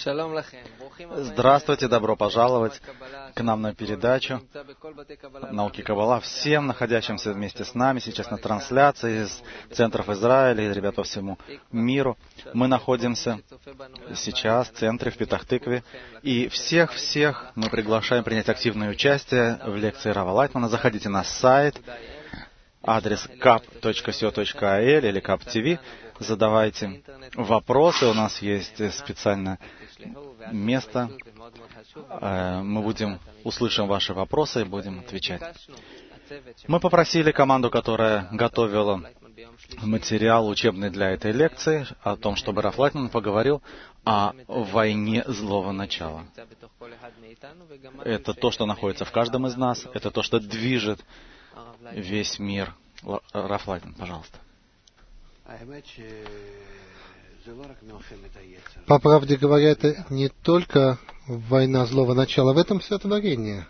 Здравствуйте, добро пожаловать к нам на передачу «Науки Каббала». Всем, находящимся вместе с нами сейчас на трансляции из центров Израиля и ребят по всему миру. Мы находимся сейчас в центре, в Петах-Тикве. И всех мы приглашаем принять активное участие в лекции Рава Лайтмана. Заходите на сайт, адрес kap.co.il или kap.tv. Задавайте вопросы. У нас есть специальное место. Мы услышим ваши вопросы и будем отвечать. Мы попросили команду, которая готовила материал учебный для этой лекции, о том, чтобы Рав Лайтман поговорил о войне злого начала. Это то, что находится в каждом из нас, это то, что движет весь мир. Рав Лайтман, пожалуйста. По правде говоря, это не только война злого начала, в этом все творение.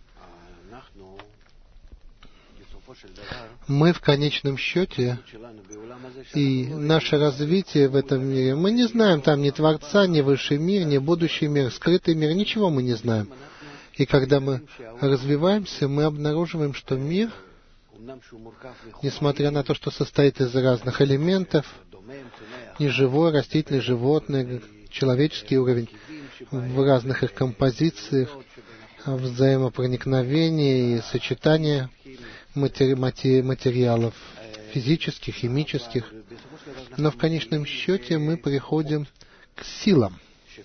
Мы в конечном счете, и наше развитие в этом мире, мы не знаем там ни Творца, ни высший мир, ни будущий мир, скрытый мир, ничего мы не знаем. И когда мы развиваемся, мы обнаруживаем, что мир, несмотря на то, что состоит из разных элементов, неживой, растительный, животный, человеческий уровень, в разных их композициях, взаимопроникновения и сочетания материалов физических, химических. Но в конечном счете мы приходим к силам,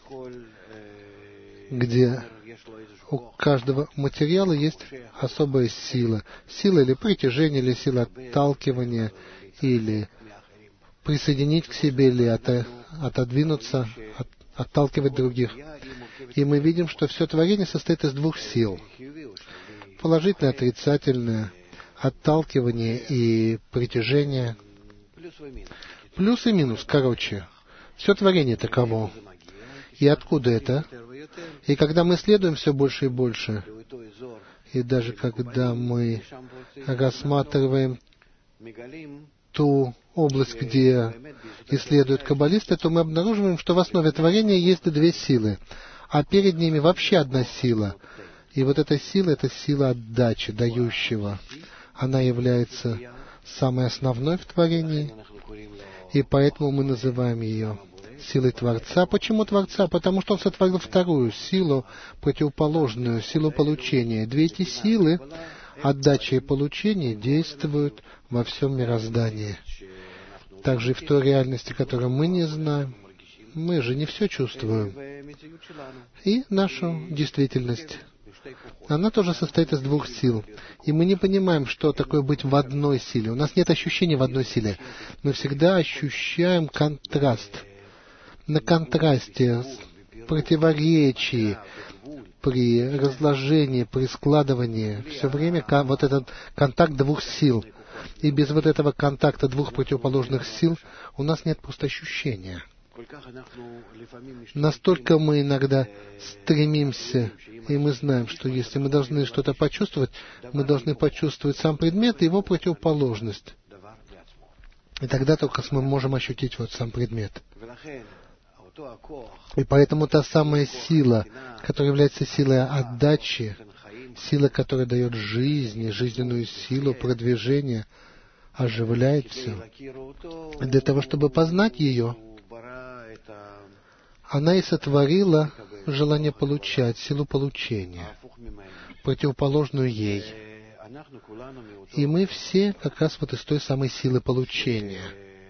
где у каждого материала есть особая сила. Сила или притяжения, или сила отталкивания, или присоединить к себе, или отодвинуться, отталкивать других. И мы видим, что все творение состоит из двух сил. Положительное, отрицательное, отталкивание и притяжение. Плюс и минус, короче. Все творение таково. И откуда это? И когда мы исследуем все больше и больше, и даже когда мы рассматриваем ту область, где исследуют каббалисты, то мы обнаруживаем, что в основе творения есть две силы, а перед ними вообще одна сила. И вот эта сила — это сила отдачи, дающего. Она является самой основной в творении, и поэтому мы называем ее силой Творца. Почему Творца? Потому что Он сотворил вторую силу, противоположную, силу получения. Две эти силы, отдача и получение, действуют во всем мироздании. Также и в той реальности, которую мы не знаем. Мы же не все чувствуем. И нашу действительность. Она тоже состоит из двух сил. И мы не понимаем, что такое быть в одной силе. У нас нет ощущения в одной силе. Мы всегда ощущаем контраст. На контрасте, противоречии, при разложении, при складывании. Все время вот этот контакт двух сил. И без вот этого контакта двух противоположных сил у нас нет просто ощущения. Настолько мы иногда стремимся, и мы знаем, что если мы должны что-то почувствовать, мы должны почувствовать сам предмет и его противоположность. И тогда только мы можем ощутить вот сам предмет. И поэтому та самая сила, которая является силой отдачи, сила, которая дает жизнь, жизненную силу, продвижение, оживляет все. Для того, чтобы познать ее, она и сотворила желание получать, силу получения, противоположную ей. И мы все как раз вот из той самой силы получения.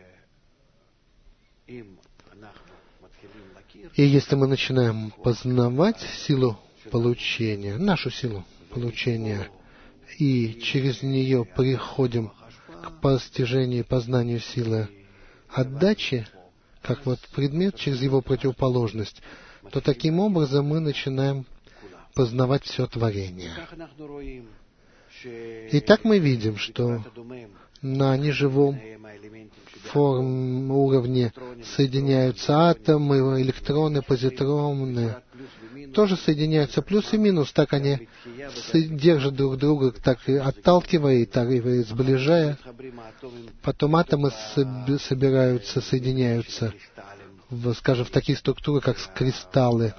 И если мы начинаем познавать силу получения, нашу силу получения, и через нее приходим к постижению и познанию силы отдачи, как вот предмет через его противоположность, то таким образом мы начинаем познавать все творение. И так мы видим, что на неживом уровне соединяются атомы, электроны, позитроны, тоже соединяются плюс и минус, так они держат друг друга, так и отталкивая, так и сближая. Потом атомы собираются, соединяются скажем, в такие структуры, как кристаллы,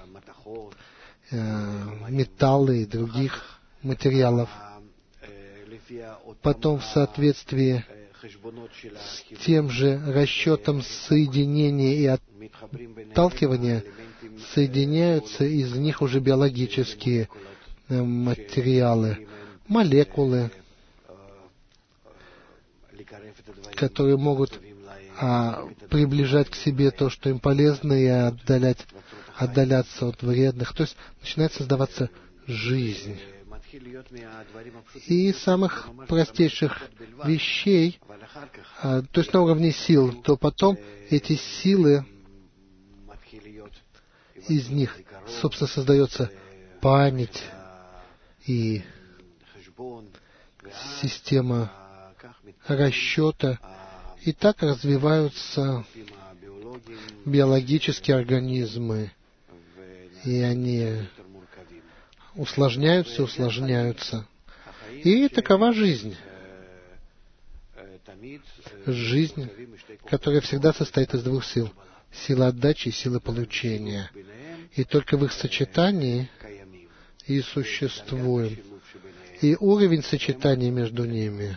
металлы и других материалов. Потом в соответствии с тем же расчетом соединения и отталкивания соединяются из них уже биологические материалы, молекулы, которые могут приближать к себе то, что им полезно, и отдаляться от вредных. То есть начинает создаваться жизнь. И из самых простейших вещей, то есть на уровне сил, то потом эти силы, из них, собственно, создается память и система расчета, и так развиваются биологические организмы, и они усложняются. И такова жизнь. Жизнь, которая всегда состоит из двух сил. Сила отдачи и сила получения. И только в их сочетании и существуем. И уровень сочетания между ними,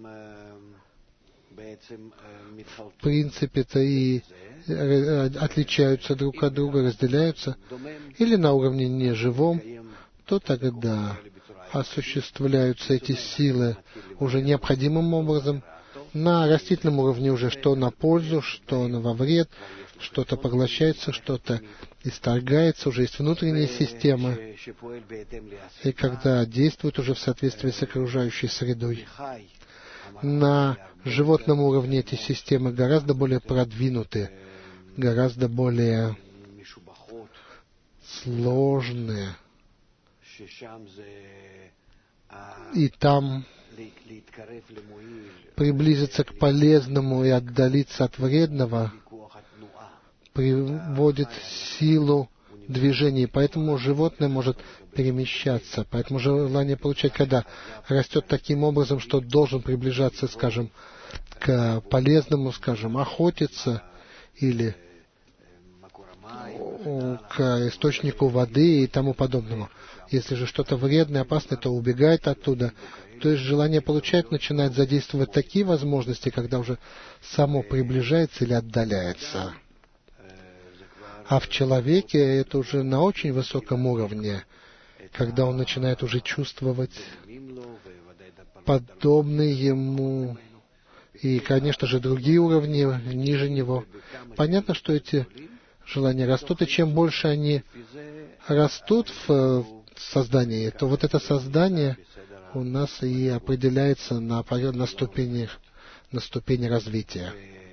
в принципе-то, и отличаются друг от друга, разделяются, или на уровне неживом, то тогда осуществляются эти силы уже необходимым образом. На растительном уровне уже что на пользу, что во вред, что-то поглощается, что-то исторгается, уже есть внутренняя система, и когда действует уже в соответствии с окружающей средой. На животном уровне эти системы гораздо более продвинуты, гораздо более сложные. И там приблизиться к полезному и отдалиться от вредного приводит силу движения. Поэтому животное может перемещаться. Поэтому желание получать, когда растет таким образом, что должен приближаться, скажем, к полезному, скажем, охотиться или к источнику воды и тому подобному. Если же что-то вредное, опасное, то убегает оттуда. То есть желание получать начинает задействовать такие возможности, когда уже само приближается или отдаляется. А в человеке это уже на очень высоком уровне, когда он начинает уже чувствовать подобные ему и, конечно же, другие уровни ниже него. Понятно, что эти желания растут, и чем больше они растут в создании, то вот это создание у нас и определяется на ступени развития.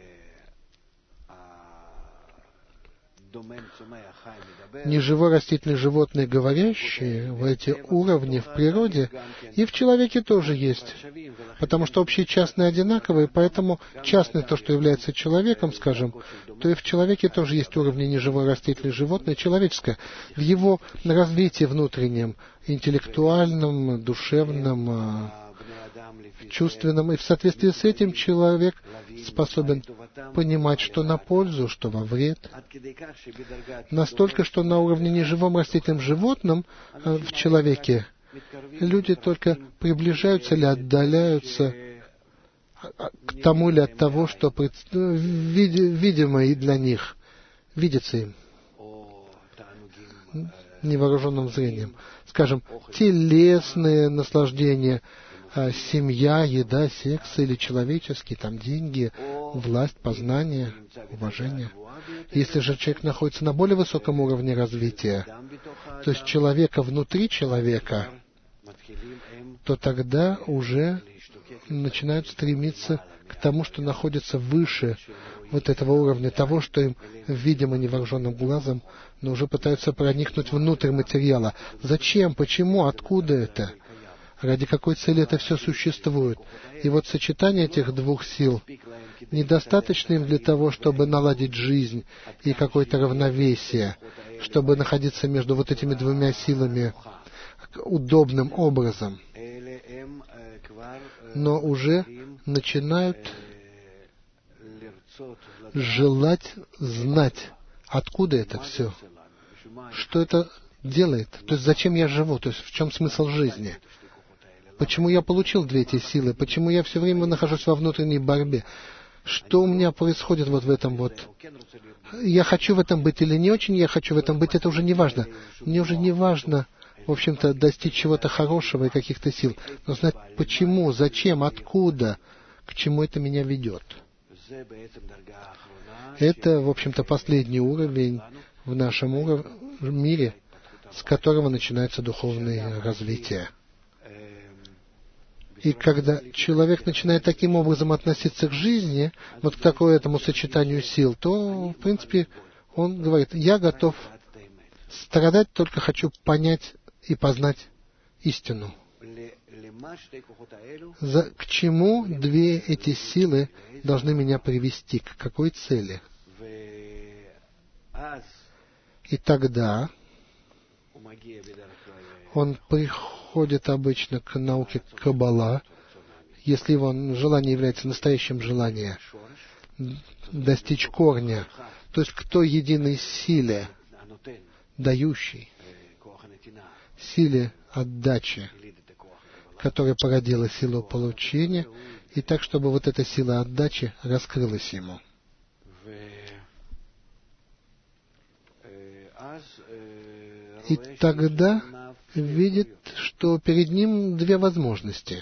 Неживой, растительный, животные, говорящие, в эти уровни в природе и в человеке тоже есть. Потому что общие частные одинаковые, поэтому частное то, что является человеком, скажем, то и в человеке тоже есть уровни неживой, растительный, животное, человеческое. В его развитии внутреннем, интеллектуальном, душевном, чувственном, и в соответствии с этим человек способен понимать, что на пользу, что во вред. Настолько, что на уровне неживом, растительном, животном в человеке люди только приближаются или отдаляются к тому или от того, что видимо и для них, видится им невооруженным зрением. Скажем, телесные наслаждения, семья, еда, секс или человеческие, там деньги, власть, познание, уважение. Если же человек находится на более высоком уровне развития, то есть человека внутри человека, то тогда уже начинают стремиться к тому, что находится выше вот этого уровня, того, что им видимо невооруженным глазом, но уже пытаются проникнуть внутрь материала. Зачем? Почему? Откуда это? Ради какой цели это все существует? И вот сочетание этих двух сил недостаточно им для того, чтобы наладить жизнь и какое-то равновесие, чтобы находиться между вот этими двумя силами удобным образом. Но уже начинают желать знать, Откуда это все? Что это делает? То есть зачем я живу? То есть в чем смысл жизни? Почему я получил эти силы? Почему я все время нахожусь во внутренней борьбе? Что у меня происходит вот в этом вот? Я хочу в этом быть или не очень я хочу в этом быть, это уже не важно. Мне уже не важно, в общем-то, достичь чего-то хорошего и каких-то сил. Но знать почему, зачем, откуда, к чему это меня ведет. Это, в общем-то, последний уровень в нашем мире, с которого начинается духовное развитие. И когда человек начинает таким образом относиться к жизни, вот к такому этому сочетанию сил, то, в принципе, он говорит, я готов страдать, только хочу понять и познать истину. К чему две эти силы должны меня привести? К какой цели? И тогда он приходит обычно к науке Каббала, если его желание является настоящим желанием, достичь корня, то есть к той единой силе, дающей, силе отдачи, которая породила силу получения, и так, чтобы вот эта сила отдачи раскрылась ему. И тогда видит, что перед ним две возможности.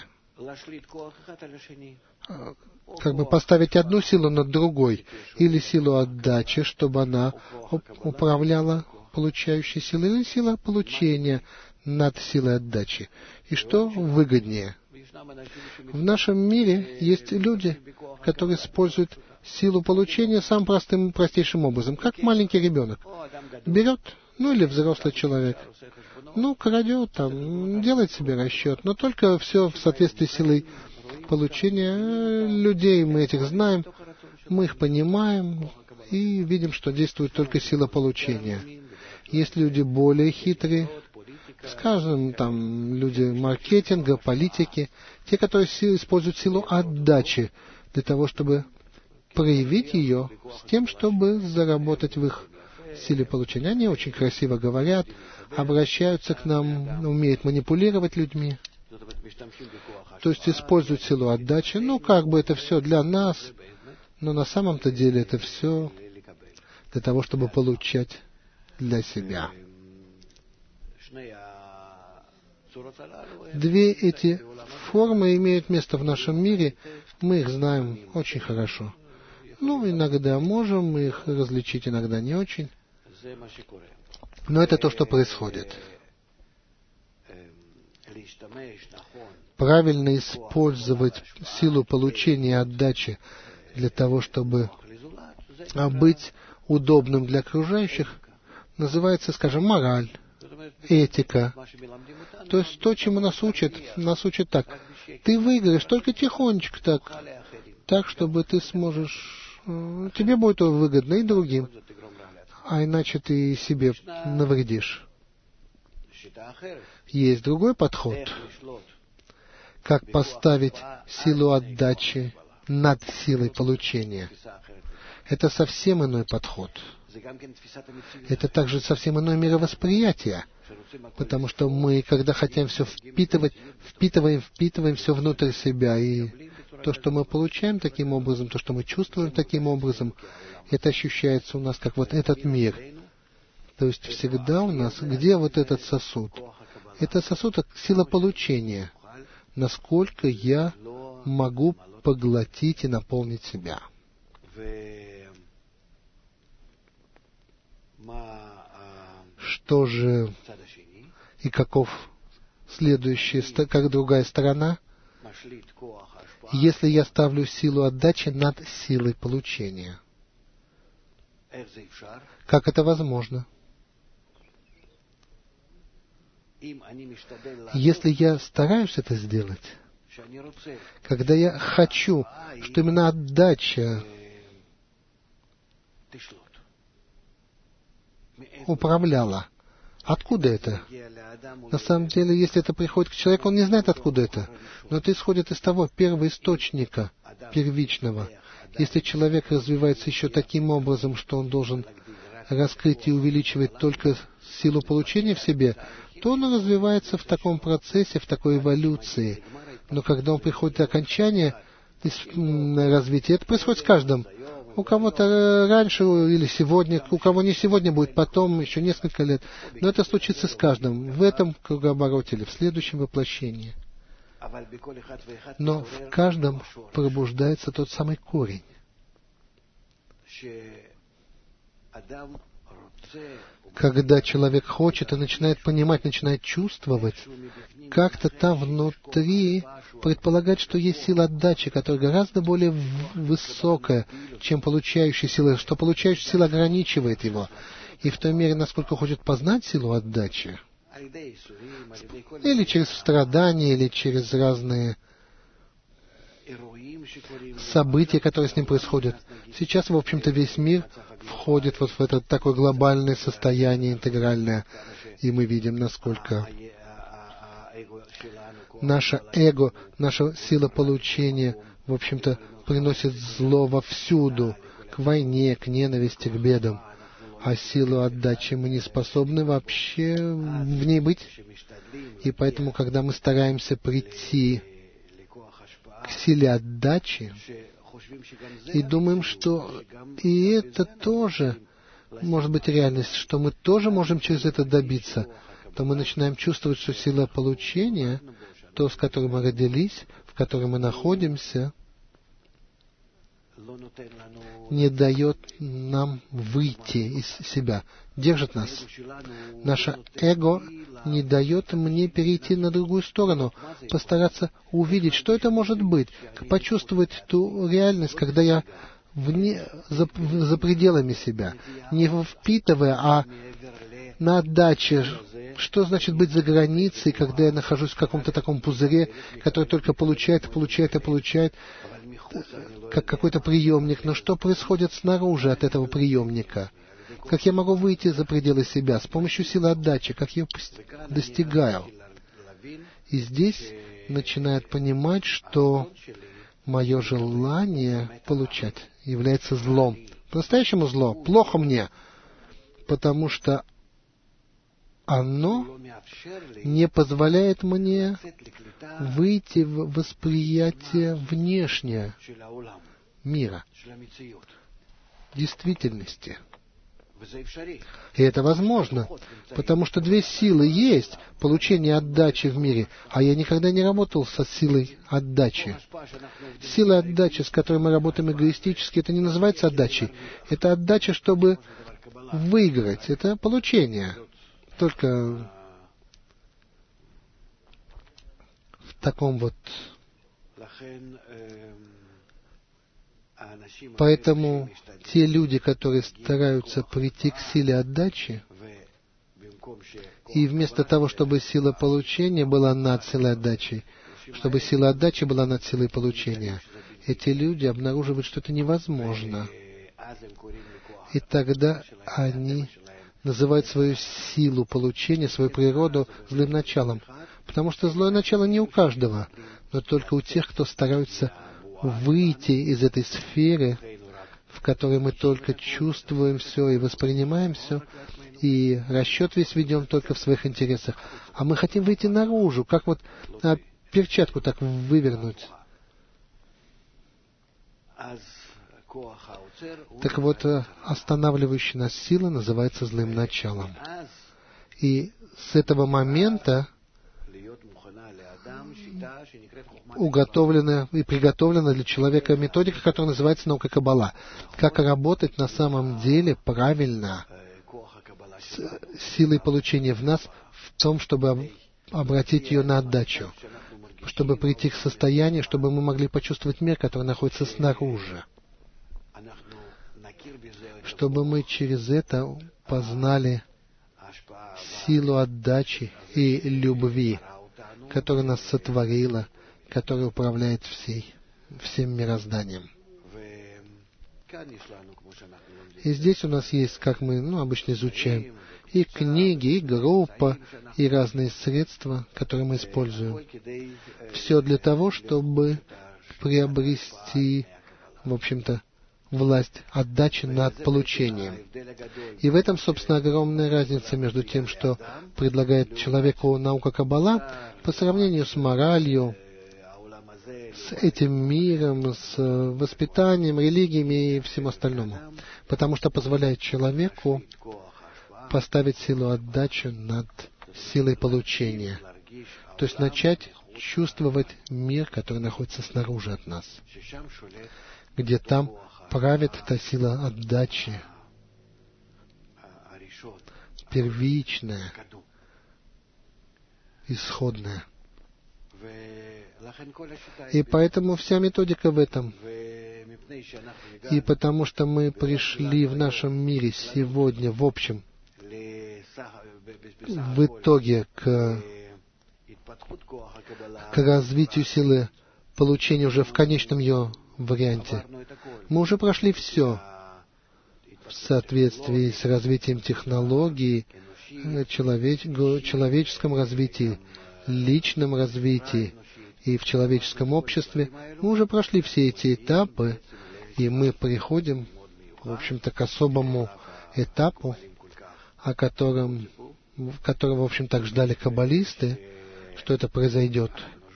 Как бы поставить одну силу над другой, или силу отдачи, чтобы она управляла получающей силой, или сила получения над силой отдачи. И что выгоднее? В нашем мире есть люди, которые используют силу получения самым простейшим образом, как маленький ребенок. Берет, или взрослый человек, крадет, делает себе расчет, но только все в соответствии с силой получения. Людей мы этих знаем, мы их понимаем и видим, что действует только сила получения. Есть люди более хитрые, скажем, люди маркетинга, политики, те, которые используют силу отдачи для того, чтобы проявить ее с тем, чтобы заработать в их силе получения. Они очень красиво говорят, обращаются к нам, умеют манипулировать людьми. То есть используют силу отдачи. Это все для нас, но на самом-то деле это все для того, чтобы получать для себя. Две эти формы имеют место в нашем мире, мы их знаем очень хорошо. Иногда можем их различить, иногда не очень. Но это то, что происходит. Правильно использовать силу получения и отдачи для того, чтобы быть удобным для окружающих, называется, скажем, мораль, этика. То есть то, чему нас учат так. Ты выиграешь только тихонечко так, чтобы ты сможешь, тебе будет выгодно и другим, а иначе ты себе навредишь. Есть другой подход, как поставить силу отдачи над силой получения. Это совсем иной подход. Это также совсем иное мировосприятие, потому что мы, когда хотим все впитываем все внутрь себя, и то, что мы получаем таким образом, то, что мы чувствуем таким образом, это ощущается у нас как вот этот мир. То есть всегда у нас, где вот этот сосуд? Это сосуд — сила получения. Насколько я могу поглотить и наполнить себя. Что же и каков следующий, как другая сторона? Если я ставлю силу отдачи над силой получения. Как это возможно? Если я стараюсь это сделать, когда я хочу, что именно отдача управляла, откуда это? На самом деле, если это приходит к человеку, он не знает, откуда это. Но это исходит из того первоисточника, первичного. Если человек развивается еще таким образом, что он должен раскрыть и увеличивать только силу получения в себе, то он развивается в таком процессе, в такой эволюции. Но когда он приходит к окончанию развития, это происходит с каждым. У кого-то раньше или сегодня, у кого не сегодня будет, потом, еще несколько лет. Но это случится с каждым, в этом кругообороте или в следующем воплощении. Но в каждом пробуждается тот самый корень. Когда человек хочет и начинает понимать, начинает чувствовать, как-то там внутри предполагать, что есть сила отдачи, которая гораздо более высокая, чем получающая сила, что получающая сила ограничивает его. И в той мере, насколько хочет познать силу отдачи, или через страдания, или через разные события, которые с ним происходят. Сейчас, в общем-то, весь мир входит вот в это такое глобальное состояние, интегральное, и мы видим, насколько наше эго, наша сила получения, в общем-то, приносит зло вовсюду, к войне, к ненависти, к бедам. А силу отдачи мы не способны вообще в ней быть. И поэтому, когда мы стараемся прийти к силе отдачи и думаем, что и это тоже может быть реальность, что мы тоже можем через это добиться, то мы начинаем чувствовать, что сила получения, то, с которой мы родились, в которой мы находимся, не дает нам выйти из себя, держит нас. Наше эго не дает мне перейти на другую сторону, постараться увидеть, что это может быть, почувствовать ту реальность, когда я за пределами себя, не впитывая, а на отдаче. Что значит быть за границей, когда я нахожусь в каком-то таком пузыре, который только получает, как какой-то приемник. Но что происходит снаружи от этого приемника? Как я могу выйти за пределы себя с помощью силы отдачи? Как я ее достигаю? И здесь начинает понимать, что мое желание получать является злом. По-настоящему зло. Плохо мне, потому что оно не позволяет мне выйти в восприятие внешнее мира, действительности. И это возможно, потому что две силы есть, получение отдачи в мире, а я никогда не работал со силой отдачи. Сила отдачи, с которой мы работаем эгоистически, это не называется отдачей. Это отдача, чтобы выиграть, это получение. Только в таком вот... Поэтому те люди, которые стараются прийти к силе отдачи, и вместо того, чтобы сила получения была над силой отдачи, чтобы сила отдачи была над силой получения, эти люди обнаруживают, что это невозможно. И тогда они называют свою силу получения, свою природу злым началом. Потому что злое начало не у каждого, но только у тех, кто стараются выйти из этой сферы, в которой мы только чувствуем все и воспринимаем все, и расчет весь ведем только в своих интересах. А мы хотим выйти наружу, как вот перчатку так вывернуть. Так вот, останавливающая нас сила называется злым началом. И с этого момента уготовлена и приготовлена для человека методика, которая называется наука Каббала. Как работать на самом деле правильно с силой получения в нас, в том, чтобы обратить ее на отдачу, чтобы прийти к состоянию, чтобы мы могли почувствовать мир, который находится снаружи, чтобы мы через это познали силу отдачи и любви, которая нас сотворила, которая управляет всем мирозданием. И здесь у нас есть, как мы обычно изучаем, и книги, и группа, и разные средства, которые мы используем. Все для того, чтобы приобрести, в общем-то, власть отдачи над получением. И в этом, собственно, огромная разница между тем, что предлагает человеку наука Каббала, по сравнению с моралью, с этим миром, с воспитанием, религиями и всем остальному. Потому что позволяет человеку поставить силу отдачи над силой получения. То есть начать чувствовать мир, который находится снаружи от нас, где там правит эта сила отдачи, первичная, исходная. И поэтому вся методика в этом. И потому что мы пришли в нашем мире сегодня, в общем, в итоге к развитию силы получения уже в конечном ее варианте. Мы уже прошли все в соответствии с развитием технологий, человеческом развитии, личном развитии и в человеческом обществе. Мы уже прошли все эти этапы, и мы приходим, в общем-то, к особому этапу, которого, в общем, так ждали каббалисты, что это произойдет.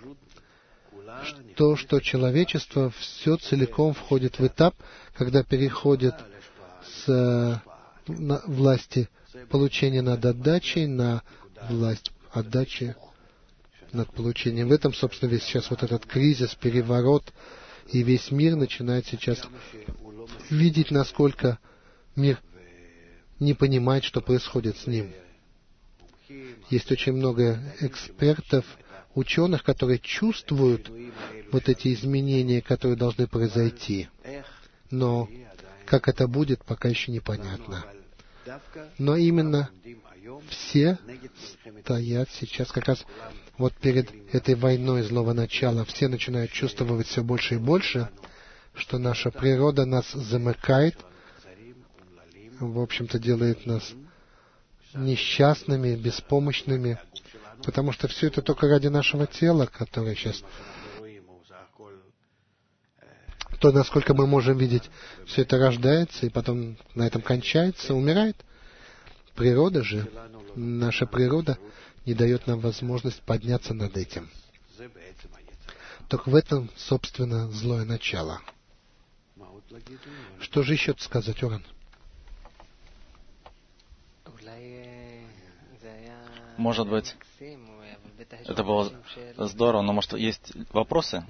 Что человечество все целиком входит в этап, когда переходит с власти получения над отдачей на власть отдачи над получением. В этом, собственно, весь сейчас вот этот кризис, переворот, и весь мир начинает сейчас видеть, насколько мир не понимает, что происходит с ним. Есть очень много экспертов, ученых, которые чувствуют вот эти изменения, которые должны произойти. Но как это будет, пока еще непонятно. Но именно все стоят сейчас как раз вот перед этой войной злого начала. Все начинают чувствовать все больше и больше, что наша природа нас замыкает, в общем-то делает нас несчастными, беспомощными, потому что все это только ради нашего тела, которое сейчас... То, насколько мы можем видеть, все это рождается, и потом на этом кончается, умирает. Природа же, наша природа, не дает нам возможность подняться над этим. Только в этом, собственно, злое начало. Что же еще сказать, Оран? Может быть, это было здорово, но, может, есть вопросы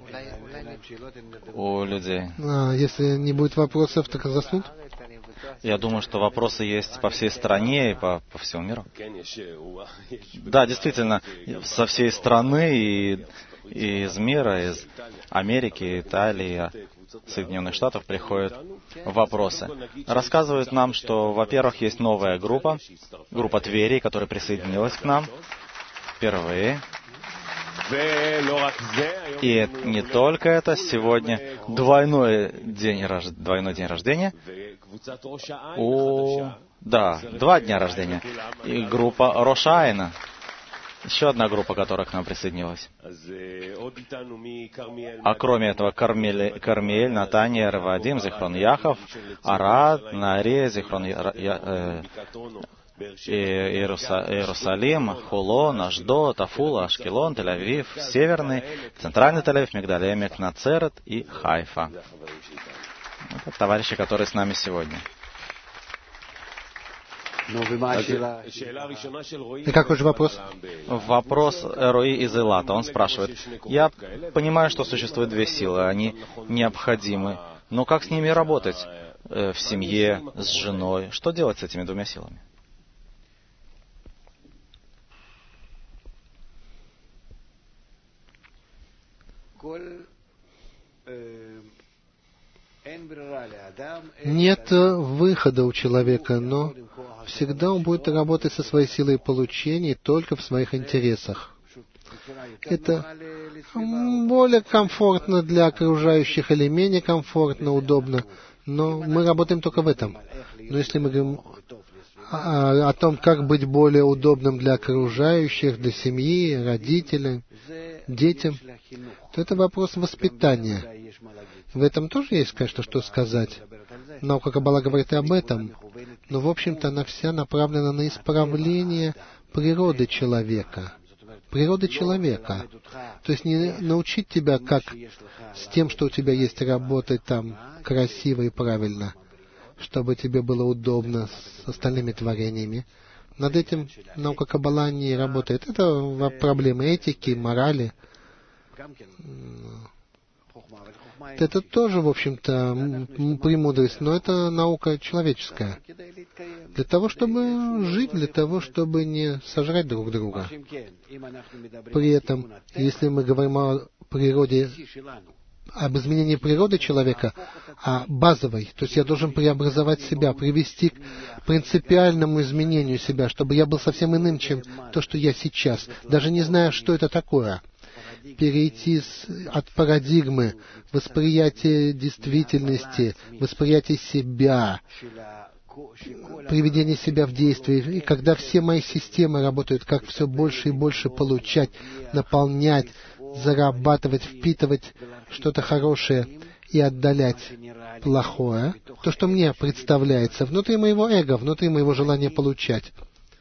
у людей? Если не будет вопросов, так и заснут? Я думаю, что вопросы есть по всей стране и по всему миру. Да, действительно, со всей страны и из мира, из Америки, Италии, Соединенных Штатов приходят вопросы. Рассказывают нам, что, во-первых, есть новая группа Твери, которая присоединилась к нам впервые. И не только это, сегодня двойной день рождения. 2 дня рождения. И группа Рошайна. Еще одна группа, которая к нам присоединилась. А кроме этого, Кармель, Натания, Вадим, Зихрон Яхов, Арад, Наре, Зихрон Иерусалим, Хулон, Ашдод, Афула, Ашкелон, Тель-Авив, Северный, Центральный Тель-Авив, Мигдаль-Эмек, Нацерет и Хайфа. Это товарищи, которые с нами сегодня. И какой же вопрос? Вопрос Рои из Элата. Он спрашивает: я понимаю, что существует 2 силы, они необходимы, но как с ними работать в семье, с женой? Что делать с этими 2 силами? Нет выхода у человека, но всегда он будет работать со своей силой получения только в своих интересах. Это более комфортно для окружающих или менее комфортно, удобно, но мы работаем только в этом. Но если мы говорим о том, как быть более удобным для окружающих, для семьи, родителям, детям, то это вопрос воспитания. В этом тоже есть, конечно, что сказать. Наука Каббала говорит и об этом, но, в общем-то, она вся направлена на исправление природы человека. Природы человека. То есть не научить тебя, как с тем, что у тебя есть, работать там красиво и правильно, чтобы тебе было удобно с остальными творениями. Над этим наука Каббала не работает. Это проблемы этики, морали. Это тоже, в общем-то, премудрость, но это наука человеческая. Для того, чтобы жить, для того, чтобы не сожрать друг друга. При этом, если мы говорим о природе, об изменении природы человека, о базовой, то есть я должен преобразовать себя, привести к принципиальному изменению себя, чтобы я был совсем иным, чем то, что я сейчас, даже не зная, что это такое. Перейти от парадигмы восприятия действительности, восприятия себя, приведение себя в действие. И когда все мои системы работают, как все больше и больше получать, наполнять, зарабатывать, впитывать что-то хорошее и отдалять плохое, то, что мне представляется внутри моего эго, внутри моего желания получать,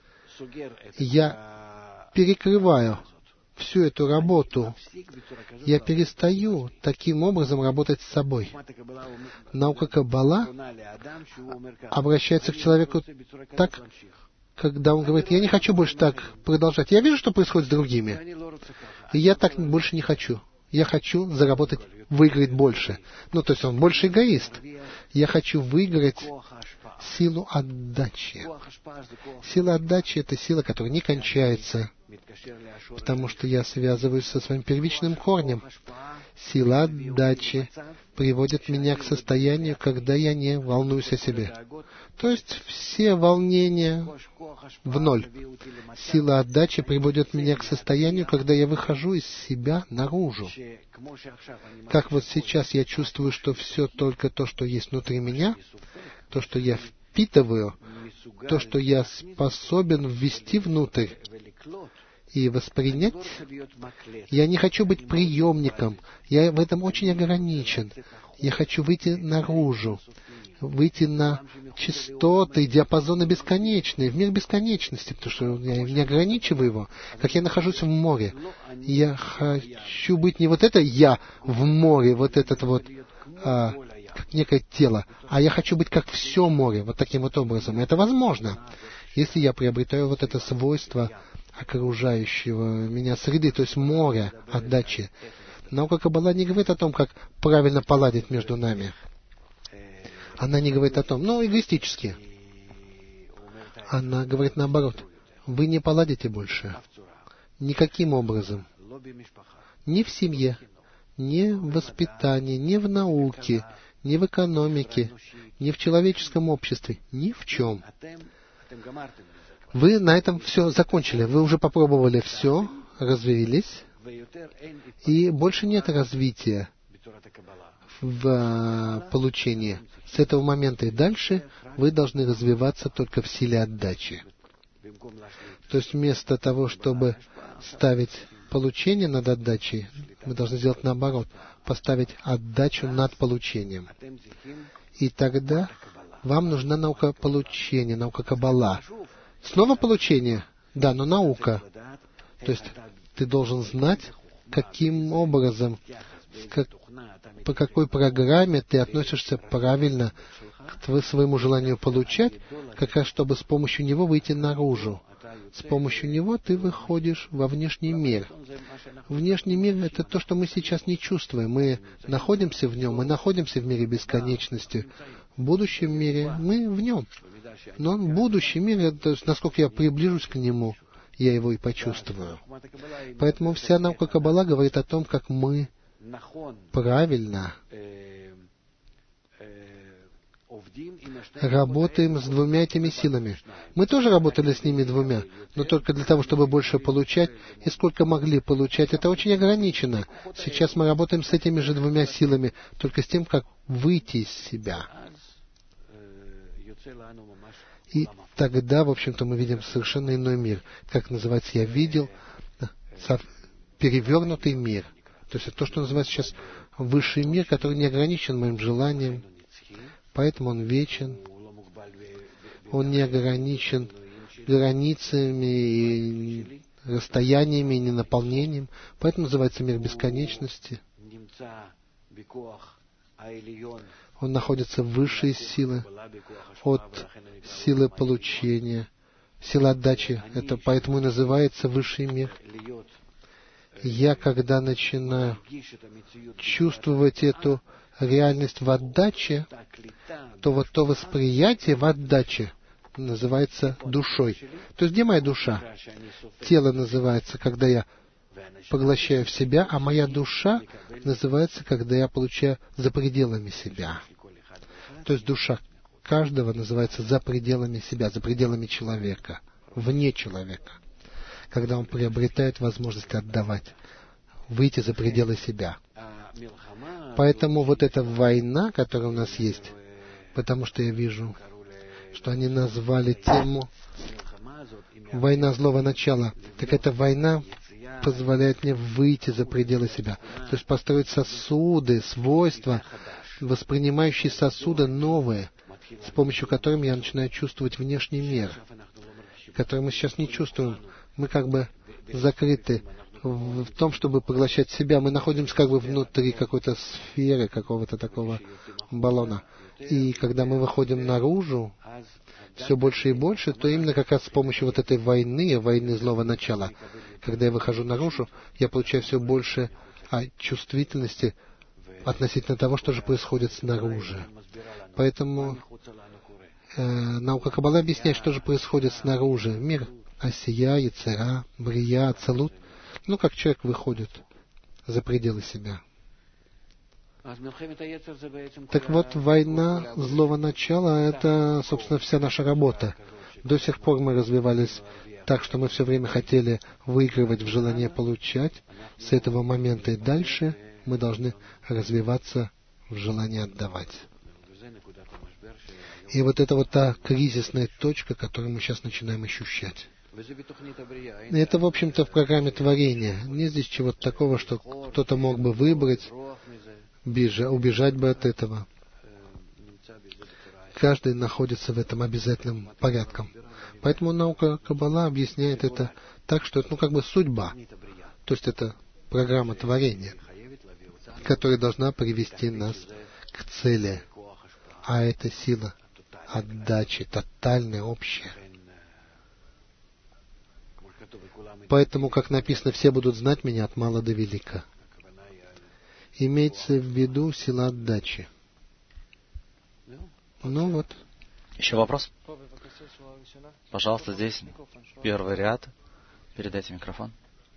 я перекрываю всю эту работу, я перестаю таким образом работать с собой. Наука Каббала обращается к человеку так, когда он говорит: я не хочу больше так продолжать. Я вижу, что происходит с другими, и я так больше не хочу. Я хочу заработать, выиграть больше. Ну, то есть он больше эгоист. Я хочу выиграть силу отдачи. Сила отдачи — это сила, которая не кончается, потому что я связываюсь со своим первичным корнем. Сила отдачи приводит меня к состоянию, когда я не волнуюсь о себе. То есть все волнения в ноль. Сила отдачи приводит меня к состоянию, когда я выхожу из себя наружу. Как вот сейчас я чувствую, что все только то, что есть внутри меня, то, что я впитываю, то, что я способен ввести внутрь и воспринять. Я не хочу быть приемником. Я в этом очень ограничен. Я хочу выйти наружу, выйти на частоты, диапазоны бесконечные, в мир бесконечности, потому что я не ограничиваю его, как я нахожусь в море. Я хочу быть не вот это «я» в море, вот этот вот как некое тело, а я хочу быть как все море, вот таким вот образом. Это возможно, если я приобретаю вот это свойство окружающего меня среды, то есть моря отдачи. Наука Каббала не говорит о том, как правильно поладить между нами. Она не говорит о том, эгоистически. Она говорит наоборот: вы не поладите больше. Никаким образом. Ни в семье, ни в воспитании, ни в науке, ни в экономике, ни в человеческом обществе, ни в чем. Вы на этом все закончили. Вы уже попробовали все, развились, и больше нет развития в получении. С этого момента и дальше вы должны развиваться только в силе отдачи. То есть вместо того, чтобы ставить получение над отдачей, мы должны сделать наоборот, поставить отдачу над получением. И тогда вам нужна наука получения, наука Каббала. Снова получение, да, но наука. То есть ты должен знать, каким образом, по какой программе ты относишься правильно к своему желанию получать, как раз чтобы с помощью него выйти наружу. С помощью него ты выходишь во внешний мир. Внешний мир — это то, что мы сейчас не чувствуем. Мы находимся в нем, мы находимся в мире бесконечности. В будущем мире мы в нем. Но будущий мир, то есть насколько я приближусь к нему, я его и почувствую. Поэтому вся наука Каббала говорит о том, как мы правильно работаем с двумя этими силами. Мы тоже работали с ними двумя, но только для того, чтобы больше получать, и сколько могли получать. Это очень ограничено. Сейчас мы работаем с этими же двумя силами, только с тем, как выйти из себя. И тогда, в общем-то, мы видим совершенно иной мир. Как называется, я видел перевернутый мир. То есть это то, что называется сейчас высший мир, который не ограничен моим желанием Поэтому он вечен, он не ограничен границами и расстояниями, и ненаполнением. Поэтому называется мир бесконечности. Он находится в высшей силы, от силы получения, силы отдачи. Это поэтому и называется высший мир. Я, когда начинаю чувствовать эту реальность в отдаче, то вот то восприятие в отдаче называется душой. То есть где моя душа? Тело называется, когда я поглощаю в себя, а моя душа называется, когда я получаю за пределами себя. То есть душа каждого называется за пределами себя, за пределами человека, вне человека, когда он приобретает возможность отдавать, выйти за пределы себя. Поэтому вот эта война, которая у нас есть, потому что я вижу, что они назвали тему «Война злого начала». Так эта война позволяет мне выйти за пределы себя. То есть построить сосуды, свойства, воспринимающие сосуды новые, с помощью которых я начинаю чувствовать внешний мир, который мы сейчас не чувствуем. Мы как бы закрыты в том, чтобы поглощать себя. Мы находимся как бы внутри какой-то сферы, какого-то такого баллона. И когда мы выходим наружу, все больше и больше, то именно как раз с помощью вот этой войны злого начала, когда я выхожу наружу, я получаю все больше чувствительности относительно того, что же происходит снаружи. Поэтому наука Каббала объясняет, что же происходит снаружи. Мир Асия, Яцера, Брия, Ацалут. Как человек выходит за пределы себя. Так вот, война злого начала — это, собственно, вся наша работа. До сих пор мы развивались так, что мы все время хотели выигрывать в желании получать. С этого момента и дальше мы должны развиваться в желании отдавать. И вот это вот та кризисная точка, которую мы сейчас начинаем ощущать. И это, в общем-то, в программе творения. Нет здесь чего-то такого, что кто-то мог бы выбрать, убежать бы от этого. Каждый находится в этом обязательном порядке. Поэтому наука Каббала объясняет это так, что это как бы судьба. То есть это программа творения, которая должна привести нас к цели. А это сила отдачи, тотальная, общая. Поэтому, как написано, все будут знать меня от мала до велика. Имеется в виду сила отдачи. Вот. Еще вопрос? Пожалуйста, здесь первый ряд. Передайте микрофон.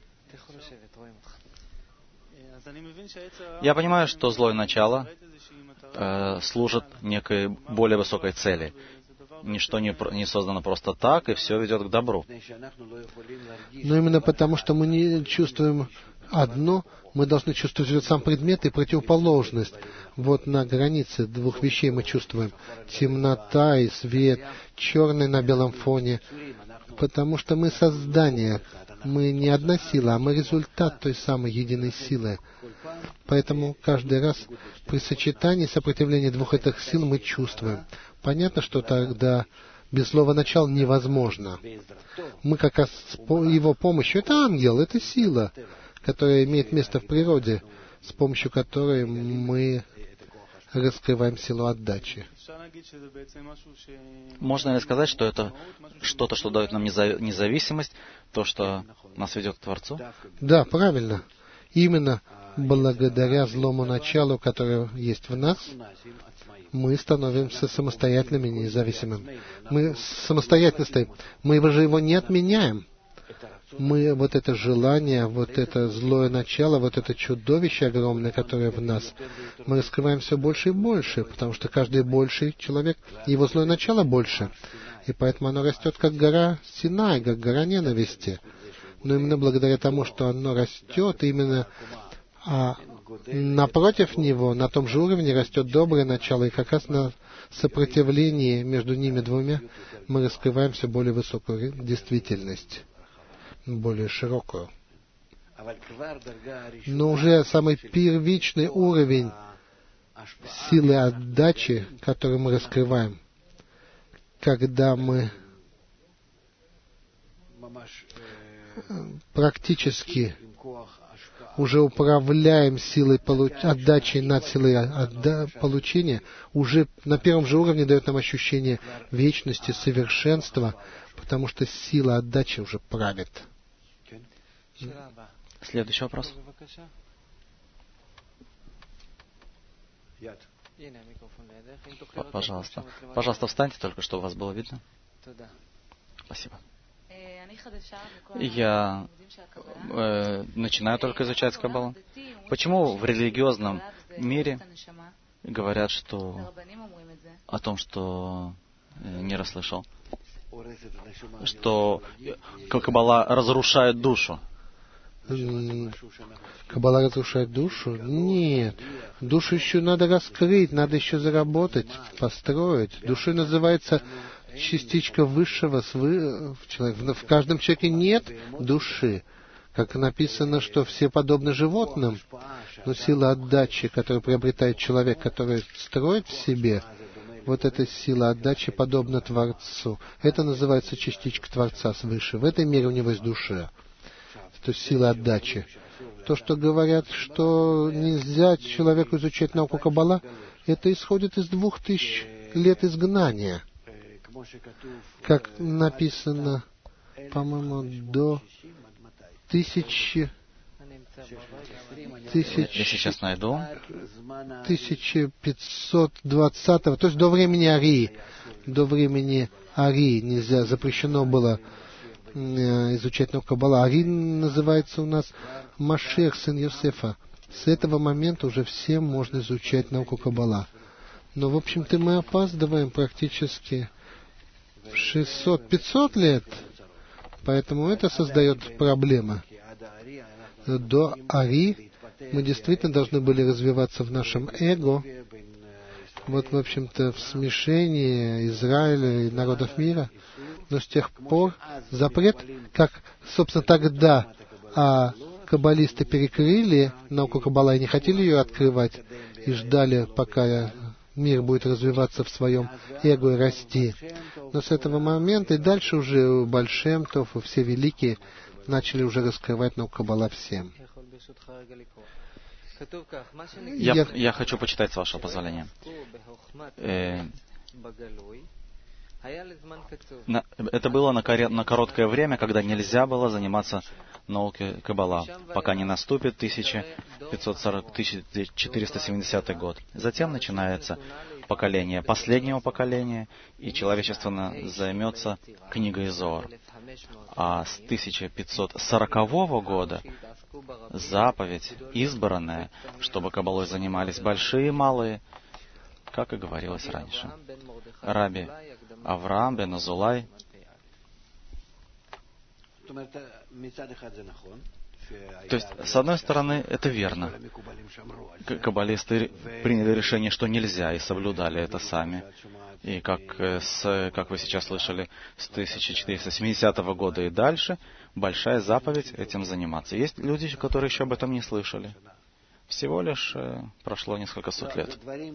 Я понимаю, что злое начало служит некой более высокой цели. Ничто не создано просто так, и все ведет к добру. Но именно потому, что мы не чувствуем одно, мы должны чувствовать сам предмет и противоположность. Вот на границе двух вещей мы чувствуем темнота и свет, черный на белом фоне. Потому что мы создание, мы не одна сила, а мы результат той самой единой силы. Поэтому каждый раз при сочетании сопротивления двух этих сил мы чувствуем. Понятно, что тогда без слова начала невозможно. Мы как раз с его помощью, это ангел, это сила, которая имеет место в природе, с помощью которой мы раскрываем силу отдачи. Можно ли сказать, что это что-то, что дает нам независимость, то, что нас ведет к Творцу? Да, правильно. Именно благодаря злому началу, которое есть в нас, мы становимся самостоятельными и независимыми. Мы самостоятельно стоим. Мы же его не отменяем. Мы вот это желание, вот это злое начало, вот это чудовище огромное, которое в нас, мы раскрываем все больше и больше, потому что каждый больший человек, его злое начало больше. И поэтому оно растет, как гора Синай, как гора ненависти. Но именно благодаря тому, что оно растет, именно напротив него, на том же уровне растет доброе начало, и как раз на сопротивлении между ними двумя мы раскрываем все более высокую действительность, более широкую. Но уже самый первичный уровень силы отдачи, которые мы раскрываем, когда мы практически уже управляем силой отдачи над силой получения, уже на первом же уровне дает нам ощущение вечности, совершенства, потому что сила отдачи уже правит. Следующий вопрос. Пожалуйста. Пожалуйста, встаньте только, чтобы вас было видно. Спасибо. Я начинаю только изучать Каббалу. Почему в религиозном мире говорят, что о том, что не расслышал, что Каббала разрушает душу? Каббала разрушает душу? Нет. Душу еще надо раскрыть, надо еще заработать, построить. Душой называется частичка высшего в человеке. В каждом человеке нет души. Как написано, что все подобны животным, но сила отдачи, которую приобретает человек, который строит в себе, вот эта сила отдачи подобна Творцу. Это называется частичка Творца свыше. В этой мере у него есть душа. Это сила отдачи. То, что говорят, что нельзя человеку изучать науку Каббала, это исходит из 2000 лет изгнания. Как написано, по-моему, до 1520, то есть до времени Арии. До времени Арии нельзя, запрещено было изучать науку Каббала. Ари называется у нас Машех, сын Йосефа. С этого момента уже всем можно изучать науку Каббала. Но, в общем-то, мы опаздываем практически в 600-500 лет, поэтому это создает проблемы. До Ари мы действительно должны были развиваться в нашем эго, вот, в общем-то, в смешении Израиля и народов мира. Но с тех пор запрет, как, собственно, тогда каббалисты перекрыли науку Каббала и не хотели ее открывать, и ждали, пока мир будет развиваться в своем эго и расти. Но с этого момента и дальше уже Бааль Шем Тов и все великие начали уже раскрывать науку Каббала всем. Я хочу почитать, с вашего позволения. Это было на короткое время, когда нельзя было заниматься наукой Каббала, пока не наступит 1470 год. Затем начинается поколение последнего поколения, и человечество займется книгой Зоар. А с 1540 года заповедь, избранная, чтобы Каббалой занимались большие и малые, как и говорилось раньше. Раби Авраам бен Азулай. То есть, с одной стороны, это верно. Каббалисты приняли решение, что нельзя, и соблюдали это сами. И как вы сейчас слышали, с 1470 года и дальше, большая заповедь этим заниматься. Есть люди, которые еще об этом не слышали. Всего лишь прошло несколько сот лет.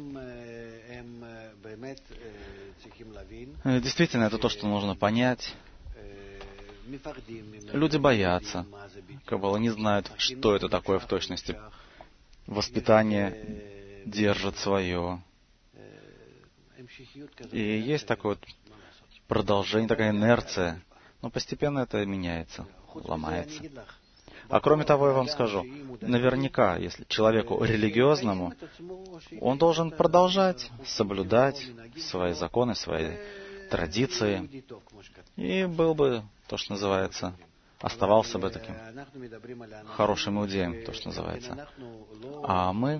Действительно, это то, что нужно понять. Люди боятся Каббала, не знают, что это такое в точности. Воспитание держит свое. И есть такое вот продолжение, такая инерция. Но постепенно это меняется, ломается. А кроме того, я вам скажу, наверняка, если человеку религиозному, он должен продолжать соблюдать свои законы, свои традиции, и был бы, то, что называется, оставался бы таким хорошим иудеем, то, что называется. А мы,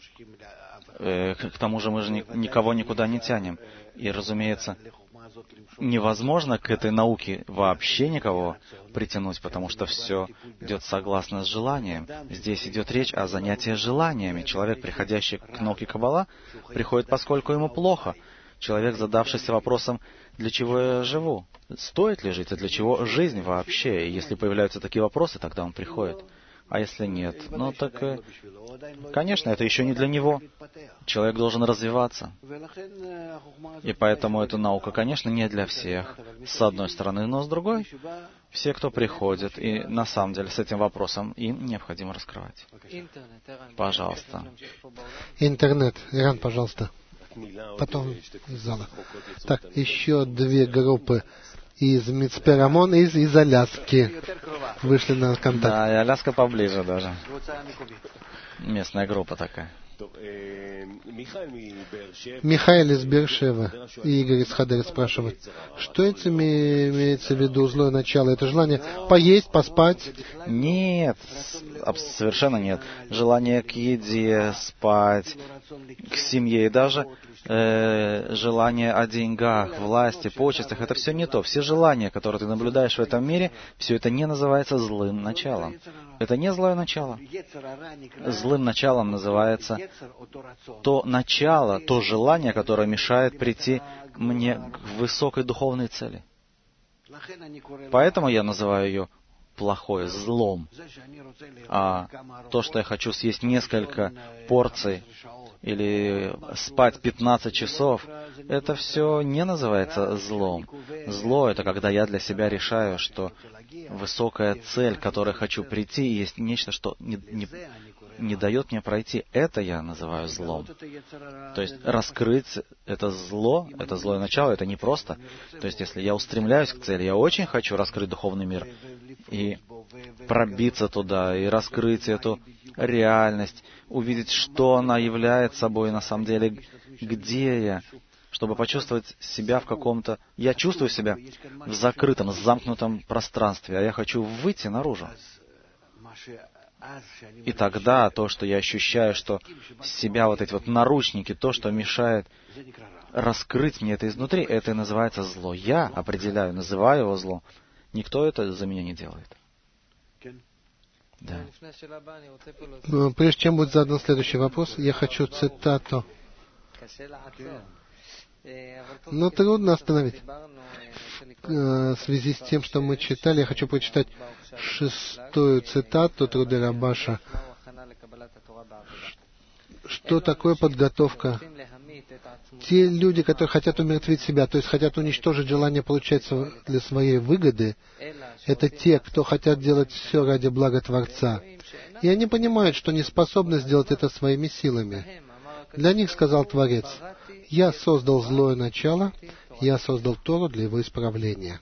к тому же, мы же никого никуда не тянем. И, разумеется, невозможно к этой науке вообще никого притянуть, потому что все идет согласно с желанием. Здесь идет речь о занятии желаниями. Человек, приходящий к науке Каббала, приходит, поскольку ему плохо. Человек, задавшийся вопросом, для чего я живу? Стоит ли жить? А для чего жизнь вообще? И если появляются такие вопросы, тогда он приходит. А если нет, ну так, конечно, это еще не для него. Человек должен развиваться. И поэтому эта наука, конечно, не для всех, с одной стороны, но с другой, все, кто приходит, и на самом деле с этим вопросом им необходимо раскрывать. Пожалуйста. Интернет. Иран, пожалуйста. Потом из зала. Так, еще две группы из Мицпе-Рамон и из Аляски вышли на контакт. Да, и Аляска поближе даже. Местная группа такая. Михаил из Бершева и Игорь из Хадера спрашивают, что этим имеется в виду злое начало? Это желание поесть, поспать? Нет, совершенно нет. Желание к еде, спать, к семье и даже желание о деньгах, власти, почестях, это все не то. Все желания, которые ты наблюдаешь в этом мире, все это не называется злым началом. Это не злое начало. Злым началом называется то начало, то желание, которое мешает прийти мне к высокой духовной цели. Поэтому я называю ее плохое, злом. А то, что я хочу съесть несколько порций или спать 15 часов, это все не называется злом. Зло — это когда я для себя решаю, что высокая цель, к которой хочу прийти, есть нечто, что не дает мне пройти. Это я называю злом. То есть раскрыть это злое начало, это непросто. То есть если я устремляюсь к цели, я очень хочу раскрыть духовный мир и пробиться туда, и раскрыть эту реальность, увидеть, что она является собой на самом деле, где я, чтобы почувствовать себя в каком-то... Я чувствую себя в закрытом, замкнутом пространстве, а я хочу выйти наружу. И тогда то, что я ощущаю, что себя вот эти вот наручники, то, что мешает раскрыть мне это изнутри, это и называется зло. Я определяю, называю его зло. Никто это за меня не делает. Да. Прежде чем будет задан следующий вопрос, я хочу цитату. Но трудно остановить. В связи с тем, что мы читали, я хочу прочитать 6-ю цитату Труды Рабаша. Что такое подготовка? Те люди, которые хотят умертвить себя, то есть хотят уничтожить желание получать для своей выгоды, это те, кто хотят делать все ради блага Творца. И они понимают, что не способны сделать это своими силами. Для них, сказал Творец, «Я создал злое начало, я создал Тору для его исправления».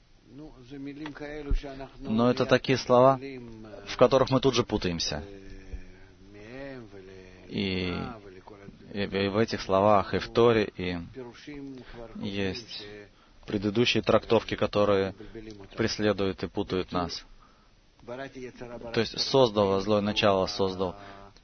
Но это такие слова, в которых мы тут же путаемся. И в этих словах, и в Торе, и есть предыдущие трактовки, которые преследуют и путают нас. То есть создал злое начало, создал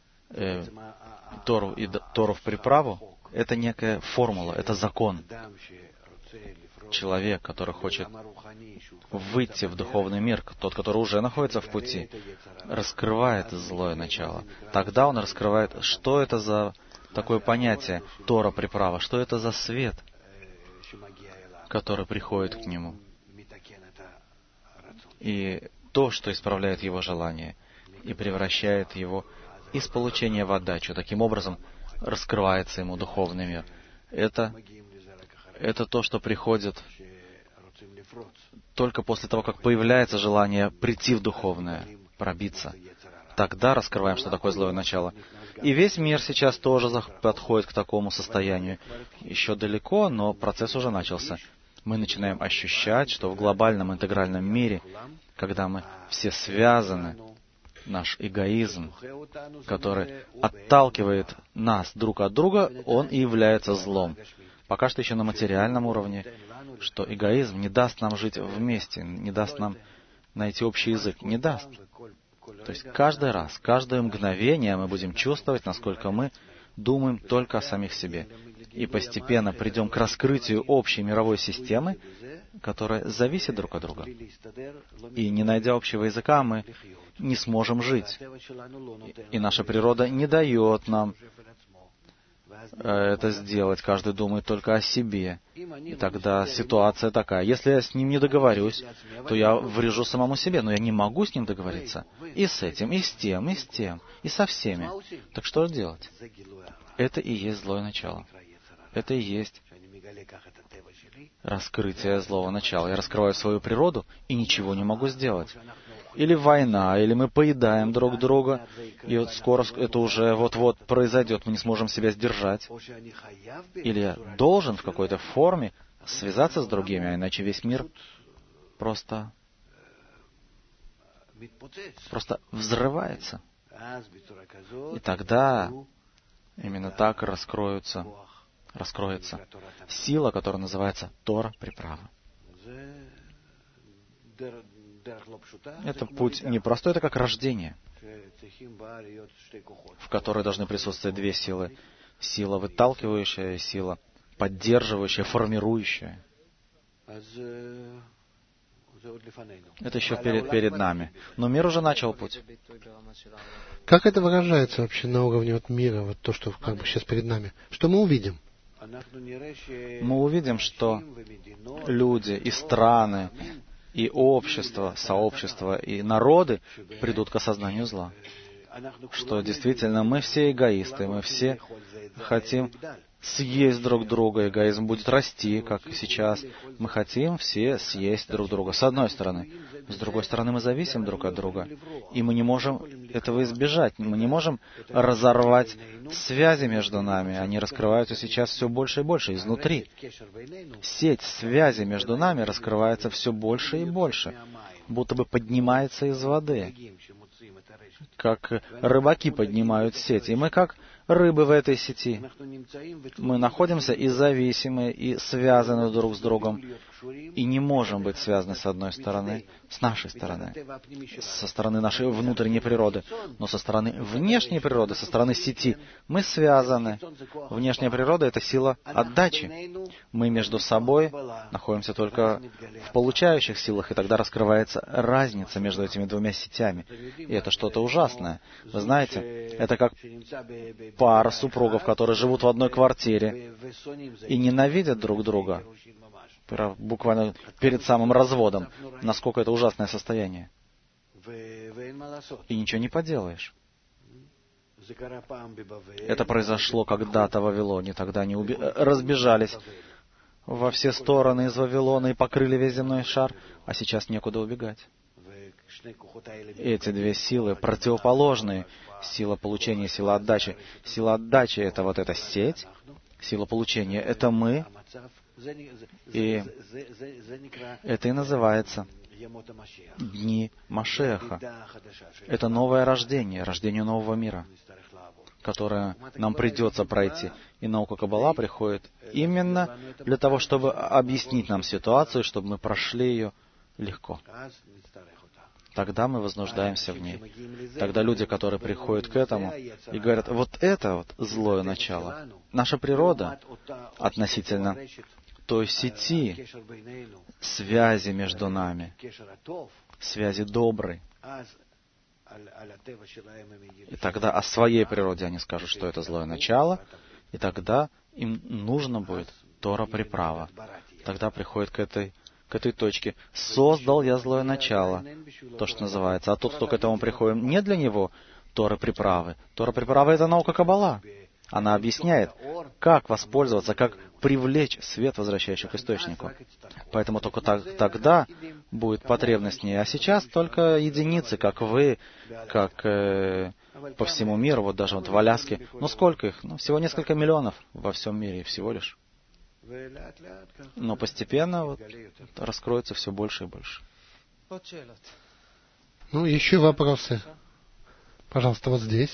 Тору и Тору в приправу. Это некая формула, это закон. Человек, который хочет выйти в духовный мир, тот, который уже находится в пути, раскрывает злое начало. Тогда он раскрывает, что это за такое понятие Тора приправа, что это за свет, который приходит к нему. И то, что исправляет его желание и превращает его из получения в отдачу. Таким образом, раскрывается ему духовный мир. Это то, что приходит только после того, как появляется желание прийти в духовное, пробиться. Тогда раскрываем, что такое злое начало. И весь мир сейчас тоже подходит к такому состоянию. Еще далеко, но процесс уже начался. Мы начинаем ощущать, что в глобальном интегральном мире, когда мы все связаны, наш эгоизм, который отталкивает нас друг от друга, он и является злом. Пока что еще на материальном уровне, что эгоизм не даст нам жить вместе, не даст нам найти общий язык, не даст. То есть каждый раз, каждое мгновение мы будем чувствовать, насколько мы думаем только о самих себе. И постепенно придем к раскрытию общей мировой системы, которая зависит друг от друга. И не найдя общего языка, мы не сможем жить. И наша природа не дает нам это сделать. Каждый думает только о себе. И тогда ситуация такая. Если я с ним не договорюсь, то я врежу самому себе. Но я не могу с ним договориться. И с этим, и с тем, и с тем, и со всеми. Так что же делать? Это и есть злое начало. Это и есть раскрытие злого начала. Я раскрываю свою природу и ничего не могу сделать. Или война, или мы поедаем друг друга, и вот скоро это уже вот-вот произойдет, мы не сможем себя сдержать. Или я должен в какой-то форме связаться с другими, а иначе весь мир просто взрывается. И тогда именно так раскроется сила, которая называется Тора приправа. Это путь непростой, это как рождение, в которой должны присутствовать две силы. Сила выталкивающая, сила поддерживающая, формирующая. Это еще перед нами. Но мир уже начал путь. Как это выражается вообще на уровне вот мира, вот то, что как бы сейчас перед нами? Что мы увидим? Мы увидим, что люди и страны, и общество, сообщества, и народы придут к осознанию зла. Что действительно мы все эгоисты, мы все хотим съесть друг друга, эгоизм будет расти, как и сейчас. Мы хотим все съесть друг друга, с одной стороны. С другой стороны, мы зависим друг от друга. И мы не можем этого избежать. Мы не можем разорвать связи между нами. Они раскрываются сейчас все больше и больше изнутри. Сеть связи между нами раскрывается все больше и больше, будто бы поднимается из воды, как рыбаки поднимают сеть. И мы как рыбы в этой сети. Мы находимся и зависимы, и связаны друг с другом. И не можем быть связаны с одной стороны, с нашей стороны, со стороны нашей внутренней природы. Но со стороны внешней природы, со стороны сети, мы связаны. Внешняя природа — это сила отдачи. Мы между собой находимся только в получающих силах, и тогда раскрывается разница между этими двумя сетями. И это что-то ужасное. Вы знаете, это как пара супругов, которые живут в одной квартире и ненавидят друг друга, буквально перед самым разводом. Насколько это ужасное состояние. И ничего не поделаешь. Это произошло когда-то в Вавилоне. Тогда они разбежались во все стороны из Вавилона и покрыли весь земной шар, а сейчас некуда убегать. Эти две силы противоположные. Сила получения, сила отдачи. Сила отдачи — это вот эта сеть. Сила получения — это мы. И это и называется дни Машеха. Это новое рождение, рождение нового мира, которое нам придется пройти. И наука Каббала приходит именно для того, чтобы объяснить нам ситуацию, чтобы мы прошли ее легко. Тогда мы вознуждаемся в ней. Тогда люди, которые приходят к этому и говорят, вот это вот злое начало. Наша природа относительно той сети, связи между нами, связи доброй. И тогда о своей природе они скажут, что это злое начало, и тогда им нужно будет Тора приправа. Тогда приходит к этой точке. Создал я злое начало, то, что называется. А тот, кто к этому приходит, не для него Тора приправы. Тора приправы — это наука Каббала. Она объясняет, как воспользоваться, как привлечь свет, возвращающий к источнику. Поэтому только тогда будет потребность в ней. А сейчас только единицы, как вы, как по всему миру, вот даже вот в Аляске. Ну сколько их? Ну, всего несколько миллионов во всем мире, всего лишь. Но постепенно вот раскроется все больше и больше. Ну, еще вопросы. Пожалуйста, вот здесь.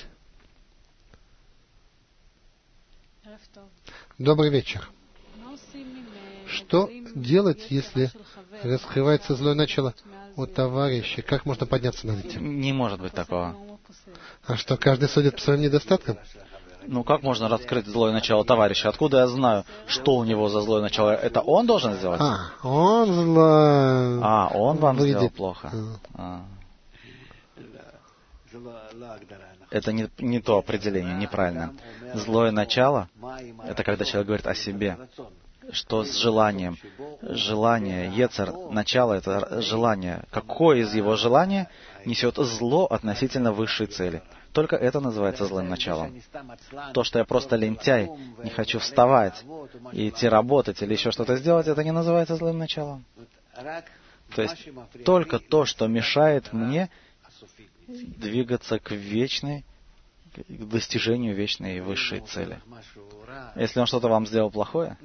Добрый вечер. Что делать, если раскрывается злое начало у товарища? Как можно подняться над этим? Не может быть такого. А что, каждый судит по своим недостаткам? Ну, как можно раскрыть злое начало товарища? Откуда я знаю, что у него за злое начало? Это он должен сделать? Он злой. Он вам сделал плохо. Это не то определение, неправильно. Злое начало — это когда человек говорит о себе. Что с желанием? Желание, ецер, начало — это желание. Какое из его желания несет зло относительно высшей цели? Только это называется злым началом. То, что я просто лентяй, не хочу вставать и идти работать или еще что-то сделать, это не называется злым началом. То есть только то, что мешает мне двигаться к достижению вечной и высшей цели. Если он что-то вам сделал плохое,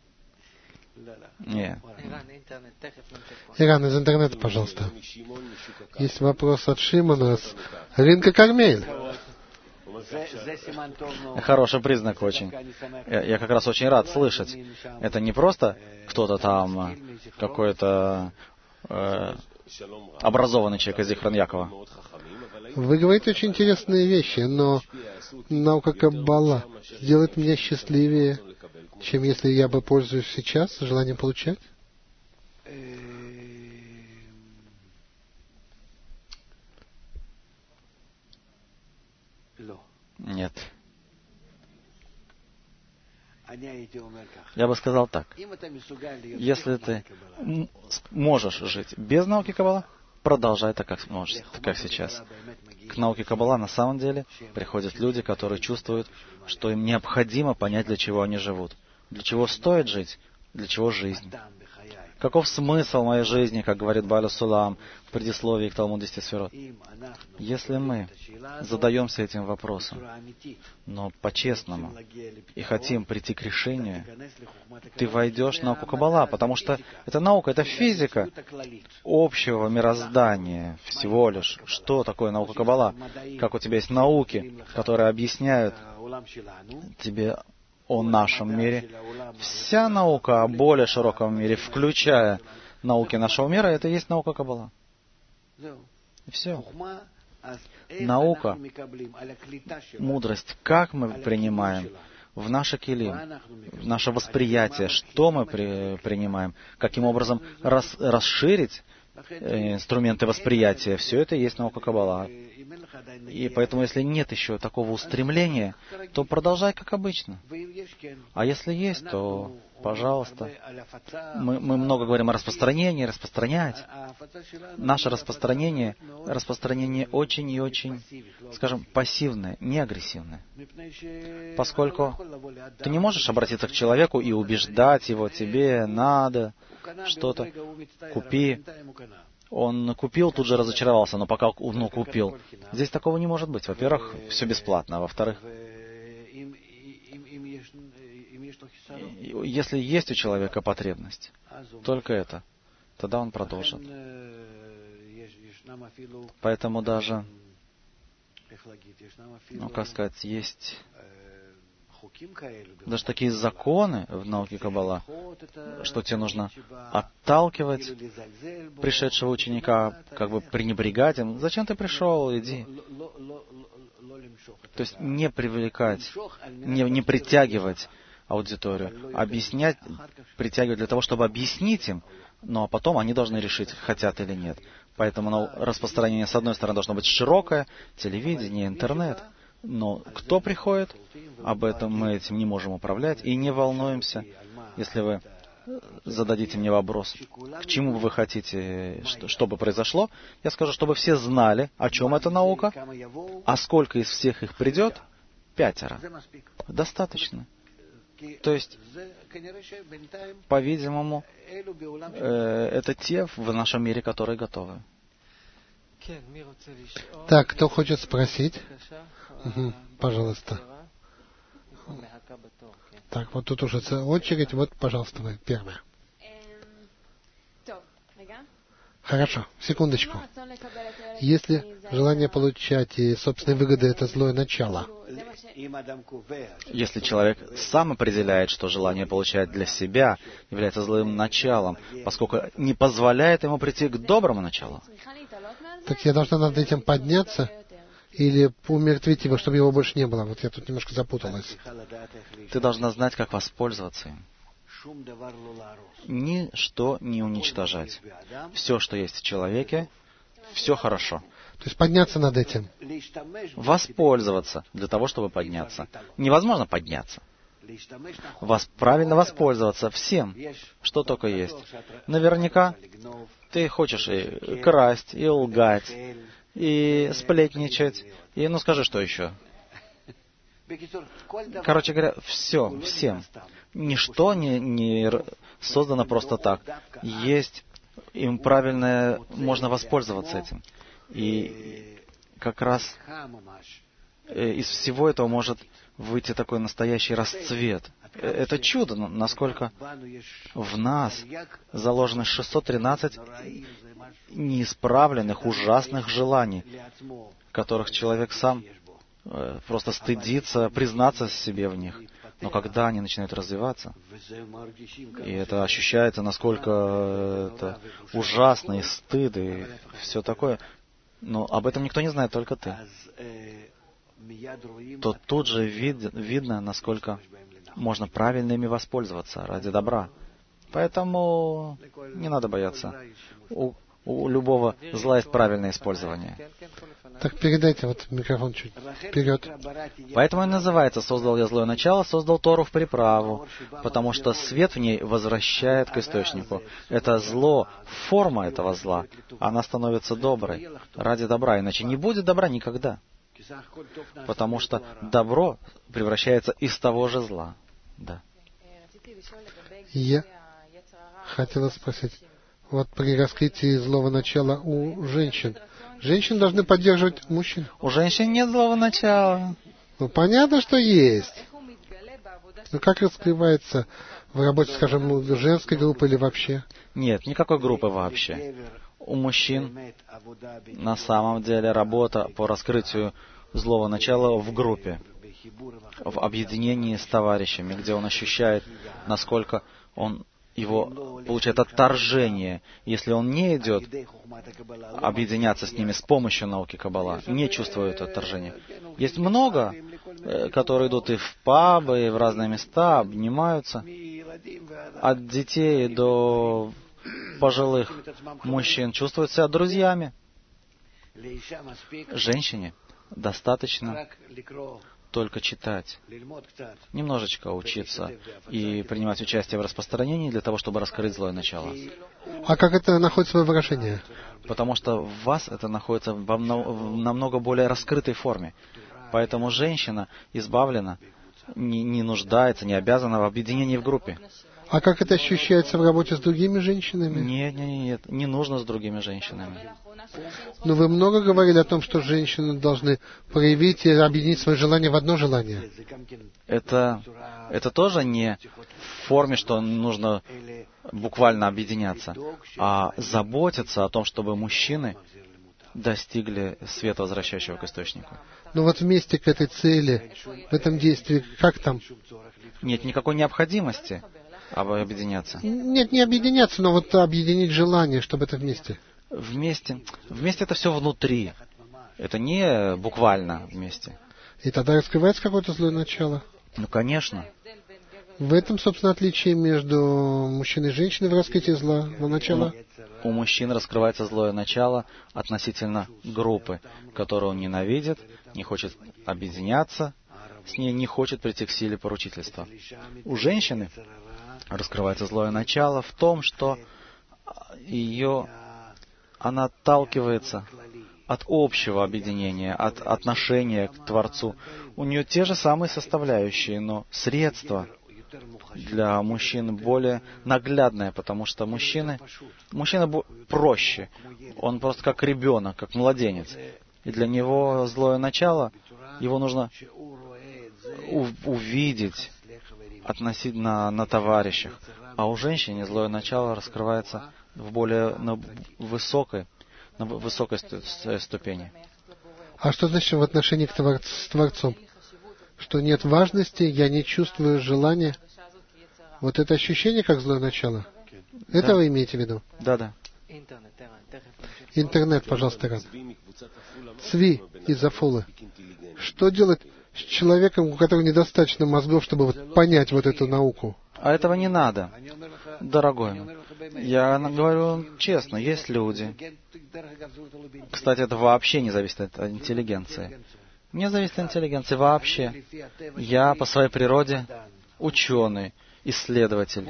нет. Иран, из интернета, пожалуйста. Есть вопрос от Шимона с рынка Кармель. Хороший признак очень. Я как раз очень рад слышать. Это не просто кто-то там, какой-то образованный человек из Зихрон Якова. Вы говорите очень интересные вещи, но наука Каббала сделает меня счастливее, чем если я бы пользуюсь сейчас желанием получать? Нет. Я бы сказал так. Если ты можешь жить без науки Каббала, продолжай так, как сможешь, как сейчас. К науке Каббала на самом деле приходят люди, которые чувствуют, что им необходимо понять, для чего они живут. Для чего стоит жить, для чего жизнь. Каков смысл моей жизни, как говорит Бааля Сулам в предисловии к Талмуду 10 сферот? Если мы задаемся этим вопросом, но по-честному, и хотим прийти к решению, ты войдешь в науку Каббала, потому что это наука, это физика общего мироздания всего лишь. Что такое наука Каббала? Как у тебя есть науки, которые объясняют тебе о нашем мире. Вся наука о более широком мире, включая науки нашего мира, это и есть наука Каббала. И все. Наука, мудрость, как мы принимаем в наше килим, в наше восприятие, что мы принимаем, каким образом расширить инструменты восприятия, все это и есть наука Каббала. И поэтому, если нет еще такого устремления, то продолжай как обычно. А если есть, то, пожалуйста. Мы много говорим о распространении, распространять. Наше распространение очень и очень, скажем, пассивное, не агрессивное. Поскольку ты не можешь обратиться к человеку и убеждать его, тебе надо что-то, купи. Он купил, тут же разочаровался, но пока купил. Здесь такого не может быть. Во-первых, все бесплатно. А во-вторых, если есть у человека потребность, только это, тогда он продолжит. Поэтому даже, как сказать, есть даже такие законы в науке Каббала, что тебе нужно отталкивать пришедшего ученика, как бы пренебрегать им. Зачем ты пришел? Иди. То есть не привлекать, не притягивать аудиторию, объяснять, притягивать для того, чтобы объяснить им, но потом они должны решить, хотят или нет. Поэтому распространение, с одной стороны, должно быть широкое, телевидение, интернет. Но кто приходит, об этом мы этим не можем управлять и не волнуемся. Если вы зададите мне вопрос, к чему вы хотите, чтобы произошло, я скажу, чтобы все знали, о чем эта наука, а сколько из всех их придет, 5. Достаточно. То есть, по-видимому, это те в нашем мире, которые готовы. Так, кто хочет спросить? Пожалуйста. Так, вот тут уже очередь. Вот, пожалуйста, вы первая. Хорошо, секундочку. Если желание получать и собственные выгоды — это злое начало. Если человек сам определяет, что желание получать для себя является злым началом, поскольку не позволяет ему прийти к доброму началу, так я должна над этим подняться или умертвить его, чтобы его больше не было? Вот я тут немножко запуталась. Ты должна знать, как воспользоваться им. Ничто не уничтожать. Все, что есть в человеке, все хорошо. То есть подняться над этим. Воспользоваться для того, чтобы подняться. Невозможно подняться. Правильно воспользоваться всем, что только есть. Наверняка ты хочешь и красть, и лгать, и сплетничать, и, ну скажи, что еще? Короче говоря, все, всем. Ничто не создано просто так. Есть, им правильно можно воспользоваться этим. И как раз из всего этого может выйти такой настоящий расцвет. Это чудо, насколько в нас заложено 613 неисправленных, ужасных желаний, которых человек сам просто стыдится признаться себе в них. Но когда они начинают развиваться, и это ощущается, насколько это ужасно, и стыд, и все такое, но об этом никто не знает, только ты, то тут же видно, насколько можно правильно ими воспользоваться ради добра. Поэтому не надо бояться. У любого зла есть правильное использование. Так передайте вот микрофон чуть вперед. Поэтому и называется «Создал я злое начало, создал Тору в приправу», потому что свет в ней возвращает к источнику. Это зло, форма этого зла, она становится доброй ради добра, иначе не будет добра никогда. Потому что добро превращается из того же зла. Да. Я хотела спросить, вот при раскрытии злого начала у женщин, женщины должны поддерживать мужчин? У женщин нет злого начала. Ну, понятно, что есть. Но как раскрывается в работе, скажем, женской группы или вообще? Нет, никакой группы вообще. У мужчин на самом деле работа по раскрытию злого начала в группе, в объединении с товарищами, где он ощущает, насколько его получает отторжение, если он не идет объединяться с ними с помощью науки Каббала, не чувствует отторжения. Есть много, которые идут и в пабы, и в разные места, обнимаются, от детей до пожилых мужчин чувствуют себя друзьями. Женщине достаточно только читать, немножечко учиться и принимать участие в распространении для того, чтобы раскрыть злое начало. А как это находит свое выражение? Потому что в вас это находится в намного более раскрытой форме. Поэтому женщина избавлена, не нуждается, не обязана в объединении в группе. А как это ощущается в работе с другими женщинами? Нет, не нужно с другими женщинами. Но вы много говорили о том, что женщины должны проявить и объединить свои желания в одно желание. Это тоже не в форме, что нужно буквально объединяться, а заботиться о том, чтобы мужчины достигли света, возвращающего к источнику. Но вот вместе к этой цели, в этом действии, как там? Нет никакой необходимости объединяться. Нет, не объединяться, но вот объединить желание, чтобы это вместе. Вместе это все внутри. Это не буквально вместе. И тогда раскрывается какое-то злое начало? Ну, конечно. В этом, собственно, отличие между мужчиной и женщиной в раскрытии злого начала? У мужчин раскрывается злое начало относительно группы, которую он ненавидит, не хочет объединяться с ней, не хочет прийти к силе поручительства. У женщины раскрывается злое начало в том, что она отталкивается от общего объединения, от отношения к Творцу. У нее те же самые составляющие, но средства для мужчин более наглядное, потому что мужчина проще. Он просто как ребенок, как младенец. И для него злое начало, его нужно увидеть относительно на товарищах. А у женщины злое начало раскрывается в более высокой ступени. А что значит в отношении с Творцом? Что нет важности, я не чувствую желания. Вот это ощущение, как злое начало? Это Да. вы имеете в виду? Да. Интернет, пожалуйста, Рад. Цви из Афулы. Что делать с человеком, у которого недостаточно мозгов, чтобы понять вот эту науку? А этого не надо, дорогой. Я говорю честно, есть люди. Кстати, это вообще не зависит от интеллигенции. Не зависит от интеллигенции вообще. Я по своей природе ученый, исследователь.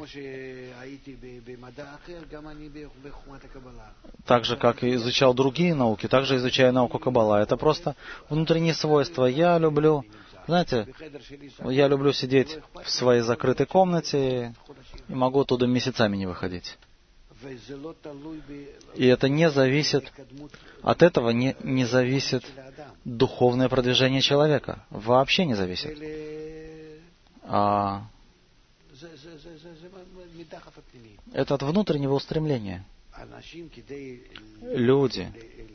Так же, как и изучал другие науки, так же изучаю науку Каббала. Это просто внутренние свойства. Я люблю, знаете, я люблю сидеть в своей закрытой комнате и могу оттуда месяцами не выходить. И это не зависит, от этого не зависит духовное продвижение человека. Вообще не зависит. Это от внутреннего устремления. Люди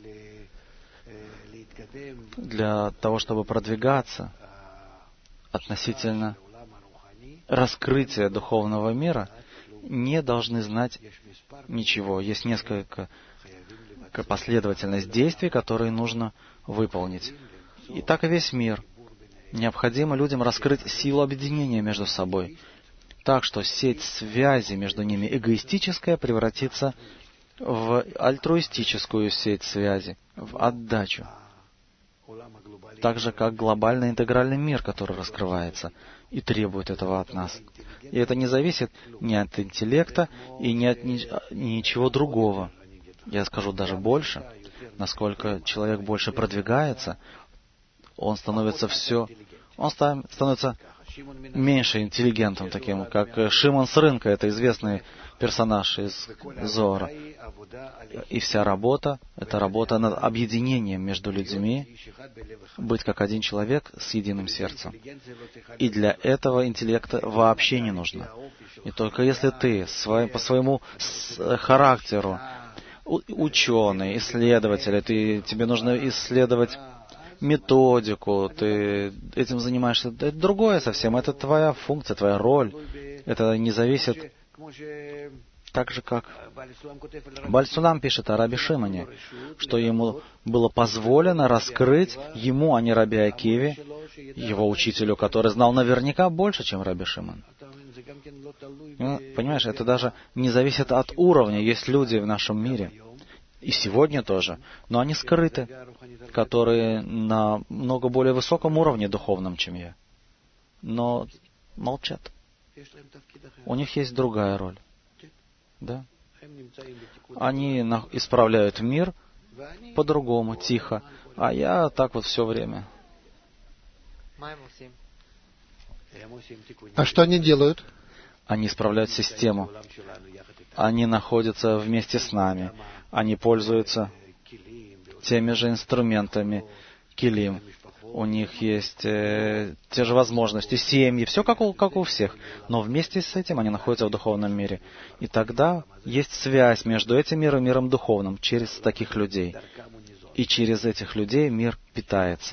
для того, чтобы продвигаться относительно раскрытия духовного мира, не должны знать ничего. Есть несколько последовательность действий, которые нужно выполнить. И так и весь мир. Необходимо людям раскрыть силу объединения между собой, так что сеть связи между ними эгоистическая превратится в альтруистическую сеть связи, в отдачу. Так же, как глобальный интегральный мир, который раскрывается и требует этого от нас. И это не зависит ни от интеллекта и ни от ничего другого. Я скажу даже больше. Насколько человек больше продвигается, он становится меньше интеллигентом, таким, как Шимон с рынка, это известный персонаж из Зоара. И вся работа — это работа над объединением между людьми, быть как один человек с единым сердцем. И для этого интеллекта вообще не нужно. И только если ты по своему характеру ученый, исследователь, тебе нужно исследовать методику, ты этим занимаешься, это другое совсем, это твоя функция, твоя роль. Это не зависит так же, как Бааль Сулам пишет о Раби Шимоне, что ему было позволено раскрыть ему, а не Раби Акиве, его учителю, который знал наверняка больше, чем Раби Шимон. Понимаешь, это даже не зависит от уровня. Есть люди в нашем мире, и сегодня тоже, но они скрыты, которые на много более высоком уровне духовном, чем я, но молчат. У них есть другая роль. Да? Они исправляют мир по-другому, тихо, а я так вот все время. А что они делают? Они исправляют систему. Они находятся вместе с нами. Они пользуются теми же инструментами, килим. У них есть те же возможности, семьи, все как у всех. Но вместе с этим они находятся в духовном мире. И тогда есть связь между этим миром и миром духовным через таких людей. И через этих людей мир питается.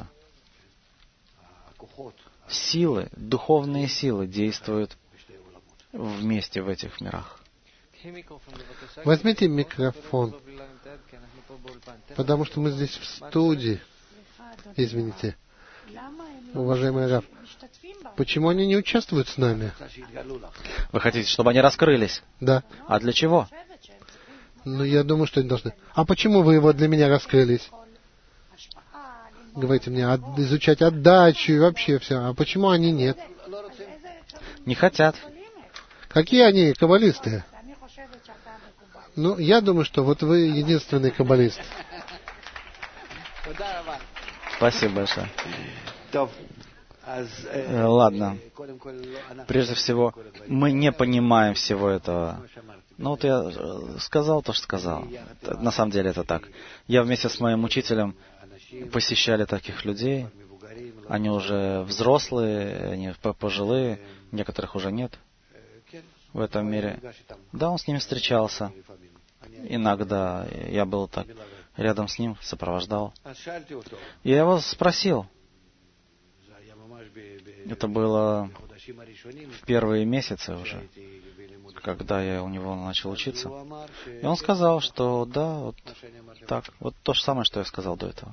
Силы, духовные силы действуют вместе в этих мирах. Возьмите микрофон, потому что мы здесь в студии. Извините, уважаемый Рав, почему они не участвуют с нами? Вы хотите, чтобы они раскрылись? Да. А для чего? Ну, я думаю, что они должны. А почему вы его для меня раскрылись? Говорите мне, изучать отдачу и вообще все. А почему они нет? Не хотят. Какие они каббалисты? Ну, я думаю, что вот вы единственный каббалист. Спасибо большое. Ладно. Прежде всего, мы не понимаем всего этого. Ну вот я сказал то, что сказал. На самом деле это так. Я вместе с моим учителем посещали таких людей. Они уже взрослые, они пожилые, некоторых уже нет в этом мире. Да, он с ними встречался. Иногда я был так рядом с ним, сопровождал. Я его спросил. Это было в первые месяцы уже, когда я у него начал учиться. И он сказал, что да, вот так, вот то же самое, что я сказал до этого.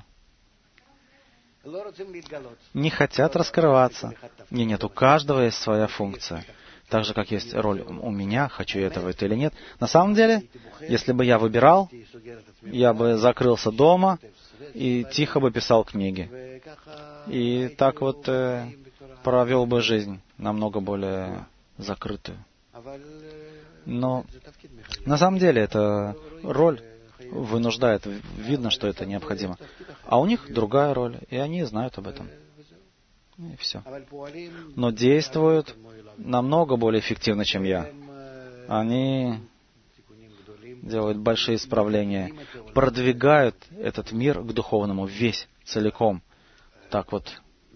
Не хотят раскрываться. Нет, у каждого есть своя функция. Так же, как есть роль у меня, хочу я этого или нет. На самом деле, если бы я выбирал, я бы закрылся дома и тихо бы писал книги. И так вот провел бы жизнь намного более закрытую. Но на самом деле эта роль вынуждает, видно, что это необходимо. А у них другая роль, и они знают об этом. И все. Но действуют намного более эффективно, чем я. Они делают большие исправления, продвигают этот мир к духовному весь, целиком. Так вот,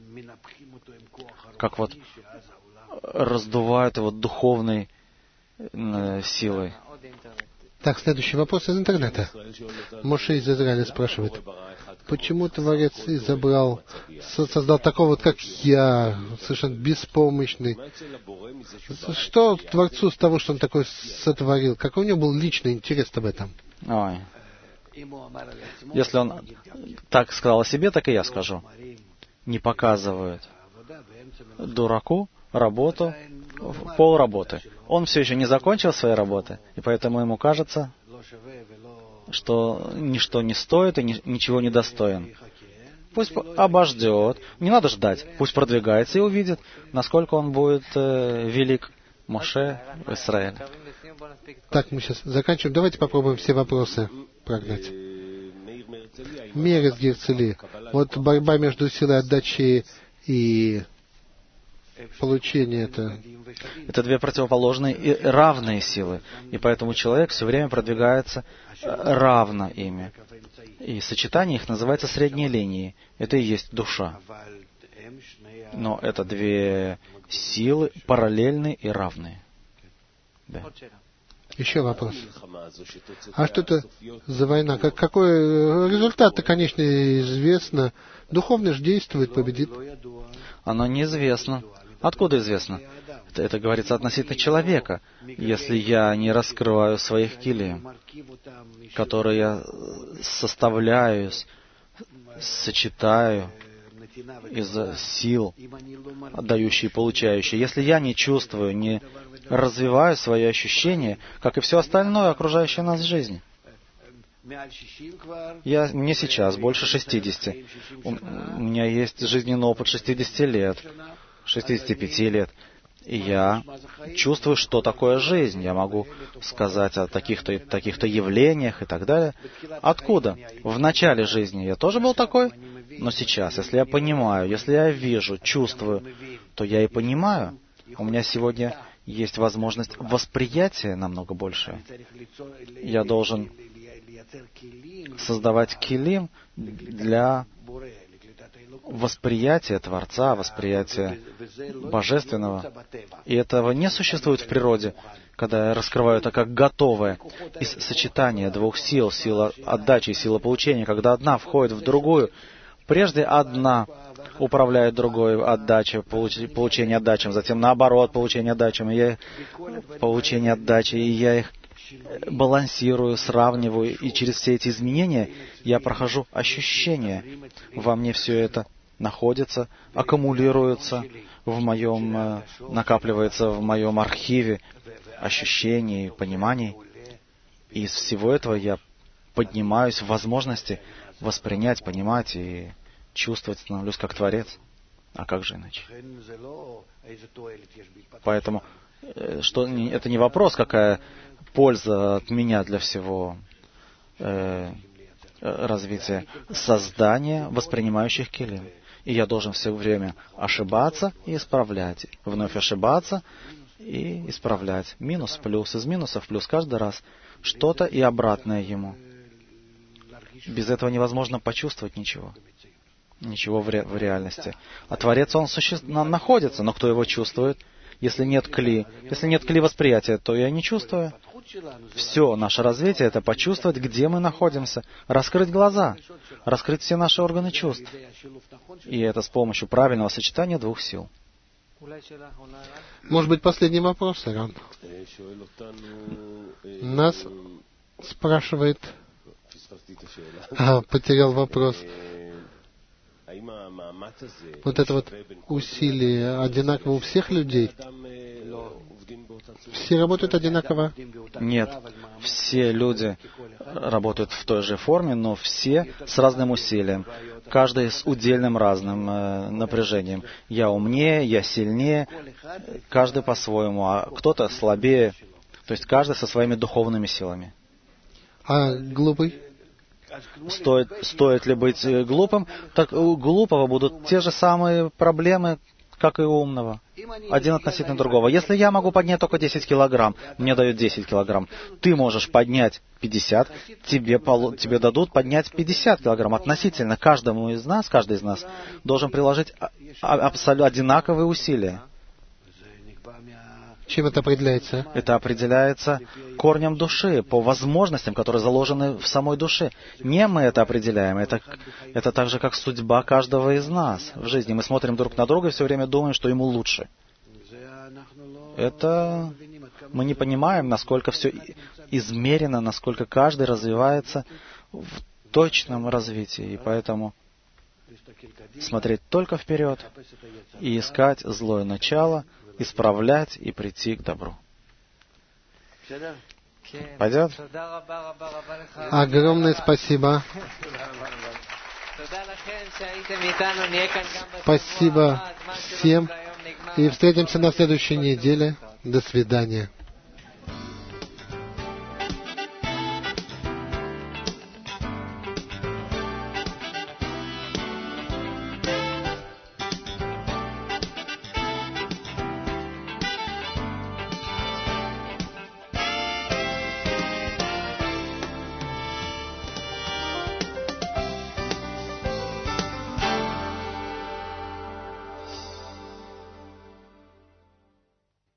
как вот раздувают его духовной силой. Так, следующий вопрос из интернета. Моше из Израиля спрашивает, почему Творец создал такого вот, как я, совершенно беспомощный? Что Творцу с того, что он такой сотворил? Какой у него был личный интерес об этом? Ой. Если он так сказал о себе, так и я скажу. Не показывают дураку работу в полработы. Он все еще не закончил свои работы, и поэтому ему кажется, что ничто не стоит и ничего не достоин. Пусть обождет, не надо ждать, пусть продвигается и увидит, насколько он будет велик, Моше в Израиле. Так, мы сейчас заканчиваем. Давайте попробуем все вопросы прогнать. Мир из Герцели. Вот борьба между силой отдачи и получения это две противоположные и равные силы. И поэтому человек все время продвигается равно ими. И сочетание их называется средней линией. Это и есть душа. Но это две силы параллельные и равные. Да. Еще вопрос. А что это за война? Какой результат-то, конечно, известно. Духовно же действует, победит. Оно неизвестно. Откуда известно? Это говорится относительно человека. Если я не раскрываю своих килим, которые я составляю, сочетаю из сил, отдающие и получающие. Если я не чувствую, не развиваю свои ощущения, как и все остальное, окружающее нас в жизни. Мне сейчас больше 60. У меня есть жизненный опыт 60 лет, 65 лет. И я чувствую, что такое жизнь. Я могу сказать о таких-то явлениях и так далее. Откуда? В начале жизни я тоже был такой, но сейчас, если я понимаю, если я вижу, чувствую, то я и понимаю. У меня сегодня есть возможность восприятия намного больше. Я должен создавать килим для восприятия Творца, восприятия Божественного. И этого не существует в природе, когда я раскрываю это как готовое из сочетания двух сил, сила отдачи и сила получения, когда одна входит в другую. Прежде одна управляет другой отдачей, получение отдачей, затем наоборот получение отдачей, получение отдачи, и я их балансирую, сравниваю, и через все эти изменения я прохожу ощущения. Во мне все это находится, аккумулируется накапливается в моем архиве ощущений, пониманий. И из всего этого я поднимаюсь в возможности воспринять, понимать и чувствовать, становлюсь как Творец. А как же иначе? Поэтому это не вопрос, какая польза от меня для всего развития. Создания воспринимающих килим. И я должен все время ошибаться и исправлять. Вновь ошибаться и исправлять. Минус, плюс, из минуса в плюс каждый раз. Что-то и обратное ему. Без этого невозможно почувствовать ничего. Ничего в реальности. А Творец, он находится, но кто его чувствует? Если нет кли восприятия, то я не чувствую. Все наше развитие — это почувствовать, где мы находимся, раскрыть глаза, раскрыть все наши органы чувств. И это с помощью правильного сочетания двух сил. Может быть, последний вопрос, Иран? Нас спрашивает... потерял вопрос. Вот это вот усилие одинаково у всех людей? Все работают одинаково? Нет, все люди работают в той же форме, но все с разным усилием, каждый с удельным разным напряжением. Я умнее, я сильнее, каждый по-своему, а кто-то слабее, то есть каждый со своими духовными силами. А глупый? Стоит ли быть глупым? Так у глупого будут те же самые проблемы, как и у умного. Один относительно другого. Если я могу поднять только 10 килограмм, мне дают 10 килограмм. Ты можешь поднять 50, тебе дадут поднять 50 килограмм. Относительно каждый из нас должен приложить абсолютно одинаковые усилия. Чем это определяется? Это определяется корнем души, по возможностям, которые заложены в самой душе. Не мы это определяем, это так же, как судьба каждого из нас в жизни. Мы смотрим друг на друга и все время думаем, что ему лучше. Это мы не понимаем, насколько все измерено, насколько каждый развивается в точном развитии. И поэтому смотреть только вперед и искать злое начало, исправлять и прийти к добру. Пойдет? Огромное спасибо. Спасибо всем. И встретимся на следующей неделе. До свидания.